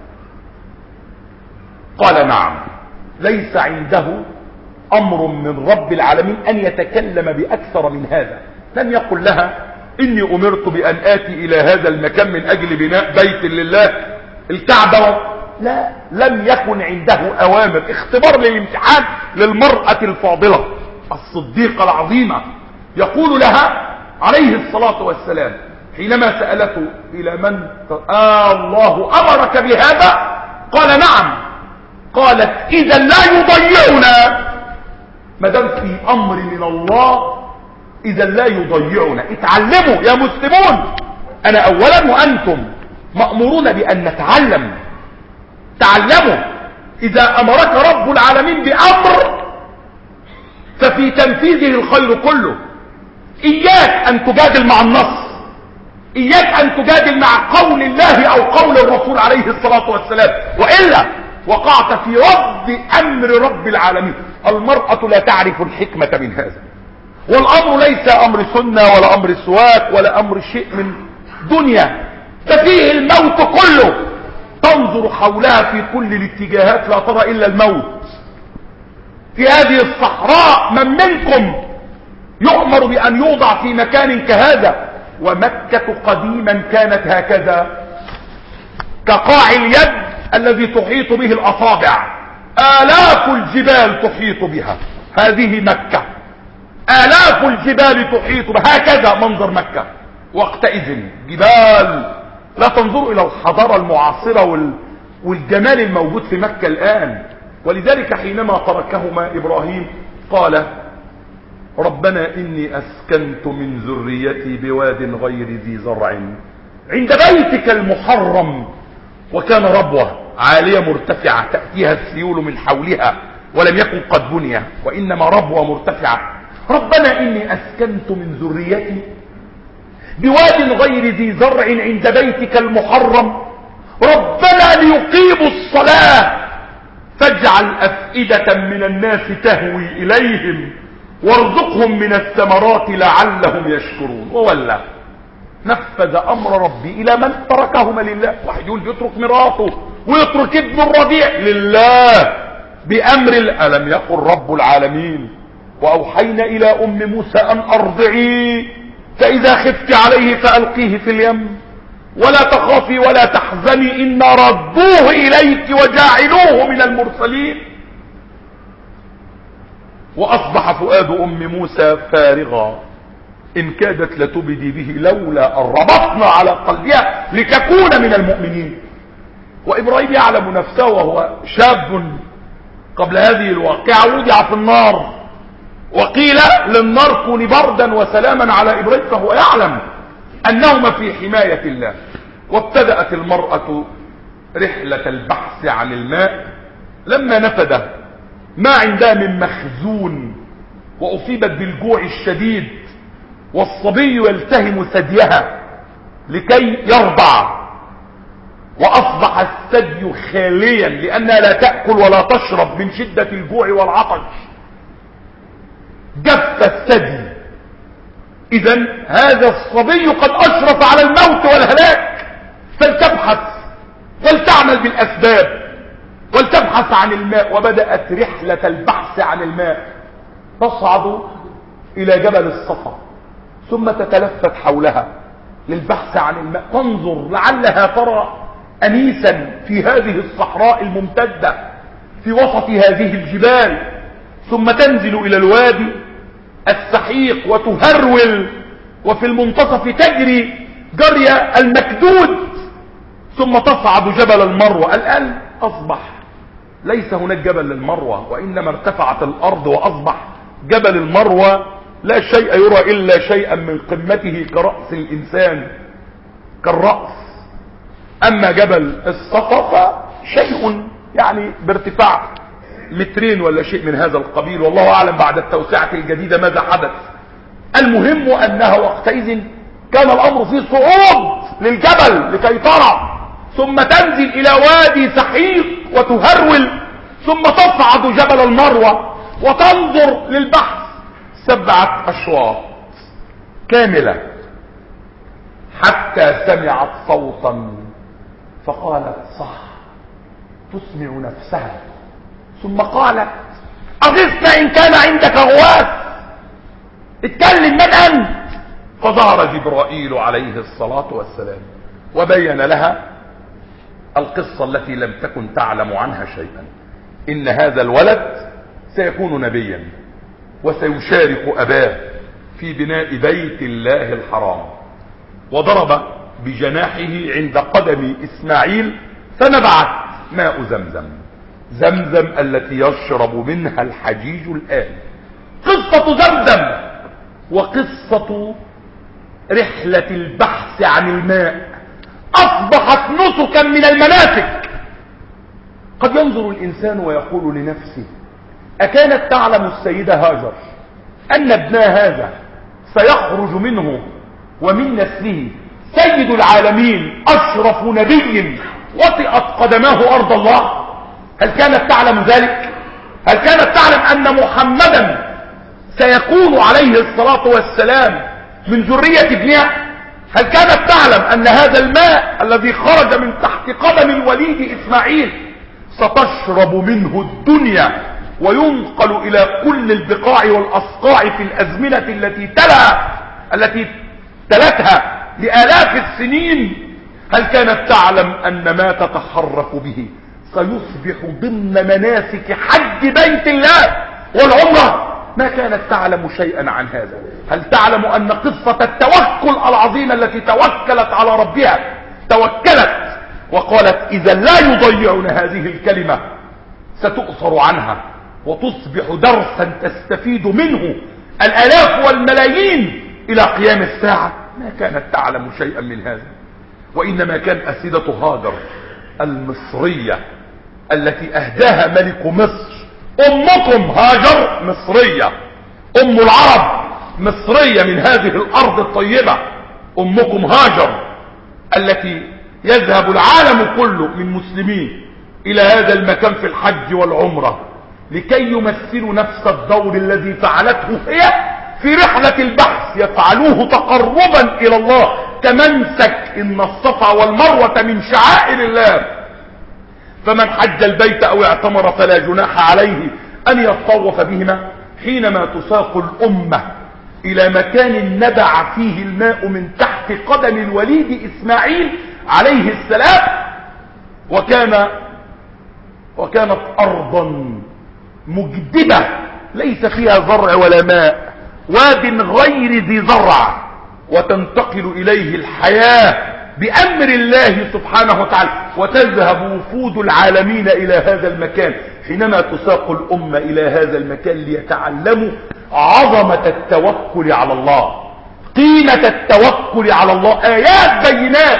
قال نعم. ليس عنده أمر من رب العالمين أن يتكلم بأكثر من هذا. لم يقل لها إني أمرت بأن آتي إلى هذا المكان من أجل بناء بيت لله الكعبة. لا، لم يكن عنده أوامر. اختبار للامتحان للمرأة الفاضلة الصديقة العظيمة. يقول لها عليه الصلاة والسلام حينما سألته إلى من؟ آه الله أمرك بهذا؟ قال نعم. قالت إذا لا يضيعنا، ما دام في أمر من الله إذا لا يضيعنا. اتعلموا يا مسلمون، أنا أولا وأنتم مأمورون بأن نتعلم. تعلموا. إذا أمرك رب العالمين بأمر ففي تنفيذه الخير كله. إياك أن تجادل مع النص، إياك أن تجادل مع قول الله أو قول الرسول عليه الصلاة والسلام، وإلا وقعت في رد أمر رب العالمين. المرأة لا تعرف الحكمة من هذا، والأمر ليس أمر سنة ولا أمر سواك ولا أمر شيء من دنيا، ففيه الموت كله. تنظر حولها في كل الاتجاهات لا ترى إلا الموت. في هذه الصحراء من منكم يؤمر بأن يوضع في مكان كهذا؟ ومكة قديما كانت هكذا، كقاع اليد الذي تحيط به الأصابع. آلاف الجبال تحيط بها، هذه مكة. آلاف الجبال تحيط بها، هكذا منظر مكة وقتئذ. جبال، لا تنظروا إلى الحضارة المعاصرة والجمال الموجود في مكة الآن. ولذلك حينما تركهما إبراهيم قال ربنا إني أسكنت من ذريتي بواد غير ذي زرع عند بيتك المحرم. وكان ربوة عالية مرتفعة تأتيها السيول من حولها، ولم يكن قد بني، وإنما ربوة مرتفعة. ربنا إني أسكنت من ذريتي بواد غير ذي زرع عند بيتك المحرم ربنا ليقيموا الصلاة فاجعل أفئدة من الناس تهوي إليهم وارزقهم من الثمرات لعلهم يشكرون. وولى نفذ أمر ربي إلى من؟ تركهما لله. واحد يقول يترك مراته ويترك ابن الرضيع لله بأمر. ألم يقل رب العالمين وأوحينا إلى أم موسى أن أرضعيه فإذا خفت عليه فألقيه في اليم ولا تخافي ولا تحزني إنا ردوه إليك وجاعلوه من المرسلين. وأصبح فؤاد أم موسى فارغا إن كادت لتبدي به لولا أن ربطنا على قلبها لتكون من المؤمنين. وإبراهيم يعلم نفسه وهو شاب قبل هذه الواقعة وضع في النار وقيل للنار كوني بردا وسلاما على إبراهيم، فهو يعلم أنهما في حماية الله. وابتدأت المرأة رحلة البحث عن الماء. لما نفد ما عندها من مخزون وأصيبت بالجوع الشديد والصبي يلتهم ثديها لكي يرضع، وأصبح الثدي خاليا لأنها لا تأكل ولا تشرب من شدة الجوع والعطش، جف الثدي. إذن هذا الصبي قد أشرف على الموت والهلاك، فلتبحث ولتعمل بالأسباب. ولتبحث عن الماء. وبدأت رحلة البحث عن الماء، تصعد إلى جبل الصفا ثم تتلفت حولها للبحث عن الماء، تنظر لعلها ترى أنيسا في هذه الصحراء الممتدة في وسط هذه الجبال، ثم تنزل إلى الوادي السحيق وتهرول، وفي المنتصف تجري جري المكدود، ثم تصعد جبل المروة. الآن أصبح ليس هناك جبل للمروة، وإنما ارتفعت الأرض وأصبح جبل المروة لا شيء يرى إلا شيئا من قمته كرأس الإنسان، كالرأس. أما جبل الصفا فشيء يعني بارتفاع مترين ولا شيء من هذا القبيل، والله أعلم بعد التوسعة الجديدة ماذا حدث. المهم أنها وقتئذ كان الأمر فيه صعود للجبل لكي ترى، ثم تنزل إلى وادي سحيق وتهرول، ثم تصعد جبل المروة وتنظر للبحث سبعة أشواط كاملة، حتى سمعت صوتا فقالت صح، تسمع نفسها، ثم قالت أغثنا إن كان عندك غواث، اتكلم من أنت. فظهر جبرائيل عليه الصلاة والسلام وبين لها القصة التي لم تكن تعلم عنها شيئا، إن هذا الولد سيكون نبيا وسيشارك أباه في بناء بيت الله الحرام. وضرب بجناحه عند قدم إسماعيل فنبعت ماء زمزم، زمزم التي يشرب منها الحجيج الآن. قصة زمزم وقصة رحلة البحث عن الماء أصبحت نسكا من المناسك. قد ينظر الإنسان ويقول لنفسه أكانت تعلم السيدة هاجر أن ابنها هذا سيخرج منه ومن نسله سيد العالمين أشرف نبي وطئت قدماه أرض الله؟ هل كانت تعلم ذلك؟ هل كانت تعلم أن محمدا سيكون عليه الصلاة والسلام من ذرية ابنها؟ هل كانت تعلم أن هذا الماء الذي خرج من تحت قدم الوليد إسماعيل ستشرب منه الدنيا وينقل إلى كل البقاع والأصقاع في الأزمنة التي تلا التي تلتها لآلاف السنين؟ هل كانت تعلم أن ما تتحرك به سيصبح ضمن مناسك حج بيت الله والعمرة؟ ما كانت تعلم شيئا عن هذا. هل تعلم أن قصة التوكل العظيمة التي توكلت على ربها، توكلت وقالت إذا لا يضيعنا هذه الكلمة ستؤثر عنها وتصبح درسا تستفيد منه الآلاف والملايين إلى قيام الساعة؟ ما كانت تعلم شيئا من هذا، وإنما كان أسيدة هاجر المصرية التي أهداها ملك مصر. أمكم هاجر مصرية، أم العرب مصرية من هذه الأرض الطيبة. أمكم هاجر التي يذهب العالم كله من مسلمين إلى هذا المكان في الحج والعمرة لكي يمثلوا نفس الدور الذي فعلته هي في رحلة البحث، يفعلوه تقربا إلى الله كمنسك. إن الصفا والمروة من شعائر الله، فمن حج البيت أو اعتمر فلا جناح عليه أن يطوف بهما. حينما تساق الأمة إلى مكان نبع فيه الماء من تحت قدم الوليد إسماعيل عليه السلام، وكان وكانت أرضا مجدبة ليس فيها زرع ولا ماء، واد غير ذي زرع، وتنتقل إليه الحياة بأمر الله سبحانه وتعالى، وتذهب وفود العالمين إلى هذا المكان. حينما تساق الأمة إلى هذا المكان ليتعلموا عظمة التوكل على الله، قيمة التوكل على الله، آيات بينات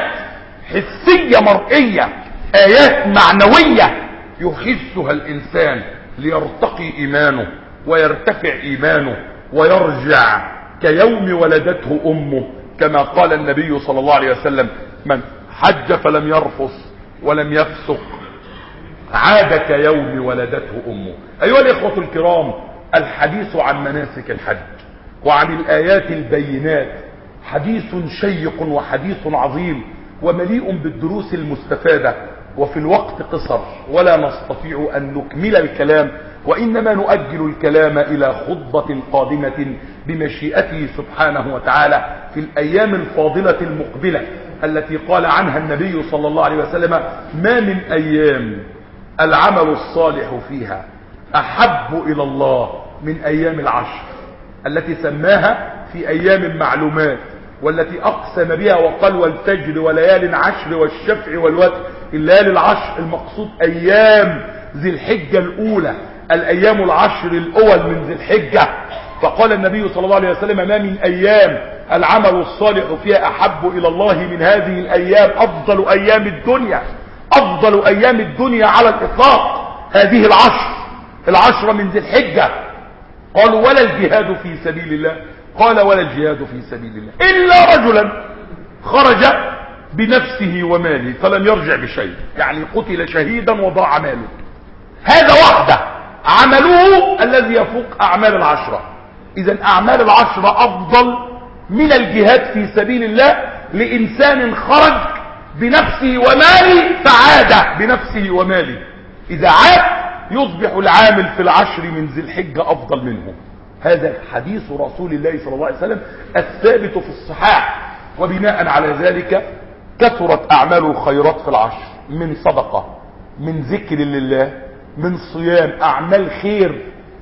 حسية مرئية، آيات معنوية يحسها الإنسان ليرتقي إيمانه ويرتفع إيمانه ويرجع كيوم ولدته أمه، كما قال النبي صلى الله عليه وسلم من حج فلم يرفث ولم يفسق عاد كيوم ولدته أمه. أيها الإخوة الكرام، الحديث عن مناسك الحج وعن الآيات البينات حديث شيق وحديث عظيم ومليء بالدروس المستفادة وفي الوقت قصر ولا نستطيع أن نكمل الكلام، وإنما نؤجل الكلام إلى خطبة قادمة بمشيئته سبحانه وتعالى في الأيام الفاضلة المقبلة التي قال عنها النبي صلى الله عليه وسلم: ما من أيام العمل الصالح فيها أحب إلى الله من أيام العشر، التي سماها في أيام معلومات، والتي أقسم بها وقال: والفجر وليال عشر والشفع والوتر. الليالي العشر المقصود أيام ذي الحجة الأولى، الأيام العشر الأول من ذي الحجة. فقال النبي صلى الله عليه وسلم: ما من أيام العمل الصالح فيها أحب إلى الله من هذه الأيام، أفضل أيام الدنيا، أفضل أيام الدنيا على الإطلاق هذه العشر، العشر من ذي الحجة. قالوا: ولا الجهاد في سبيل الله؟ قال: ولا الجهاد في سبيل الله إلا رجلا خرج بنفسه وماله فلم يرجع بشيء، يعني قتل شهيدا وضاع ماله. هذا وحده عمله الذي يفوق أعمال العشرة. إذن أعمال العشرة أفضل من الجهاد في سبيل الله لإنسان خرج بنفسه وماله فعاد بنفسه وماله. إذا عاد يصبح العامل في العشر من ذي الحجة أفضل منه. هذا حديث رسول الله صلى الله عليه وسلم الثابت في الصحاح. وبناء على ذلك كثرت أعمال الخيرات في العشر، من صدقة، من ذكر لله، من صيام، أعمال خير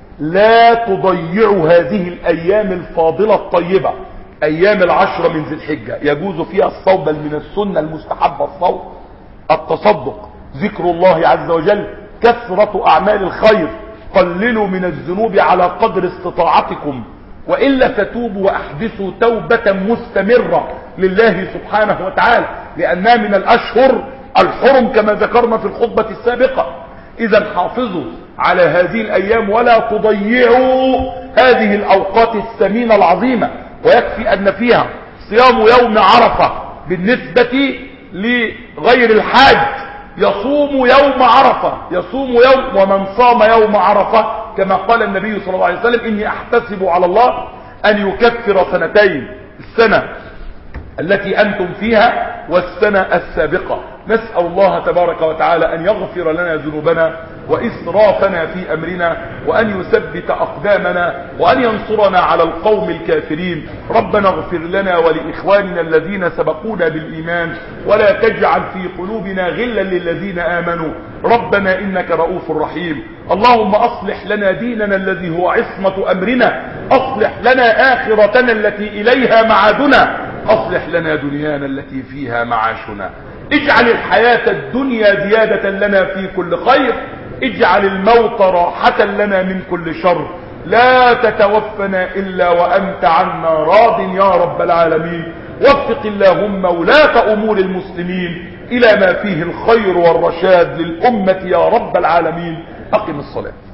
لا تضيعوا هذه الأيام الفاضلة الطيبة. أيام العشرة من ذي الحجة يجوز فيها الصوم، بل من السنة المستحبة الصوم، التصدق، ذكر الله عز وجل، كثرة أعمال الخير. قللوا من الذنوب على قدر استطاعتكم، وإلا فتوبوا وأحدثوا توبة مستمرة لله سبحانه وتعالى، لأنها من الأشهر الحرم كما ذكرنا في الخطبة السابقة. إذا حافظوا على هذه الأيام ولا تضيعوا هذه الأوقات الثمينة العظيمة. ويكفي أن فيها صيام يوم عرفة بالنسبة لغير الحاج، يصوم يوم عرفة، يصوم يوم، ومن صام يوم عرفة كما قال النبي صلى الله عليه وسلم: إني أحتسب على الله أن يكفر سنتين، السنة التي أنتم فيها والسنة السابقة. نسأل الله تبارك وتعالى أن يغفر لنا ذنوبنا وإسرافنا في أمرنا، وأن يثبت أقدامنا، وأن ينصرنا على القوم الكافرين. ربنا اغفر لنا ولإخواننا الذين سبقونا بالإيمان، ولا تجعل في قلوبنا غلا للذين آمنوا، ربنا إنك رؤوف رحيم. اللهم أصلح لنا ديننا الذي هو عصمة أمرنا، أصلح لنا آخرتنا التي إليها معادنا، أصلح لنا دنيانا التي فيها معاشنا. اجعل الحياة الدنيا زيادة لنا في كل خير، اجعل الموت راحة لنا من كل شر. لا تتوفنا إلا وأنت عنا راض يا رب العالمين. وفق اللهم ولاة أمور المسلمين إلى ما فيه الخير والرشاد للأمة يا رب العالمين. أقم الصلاة.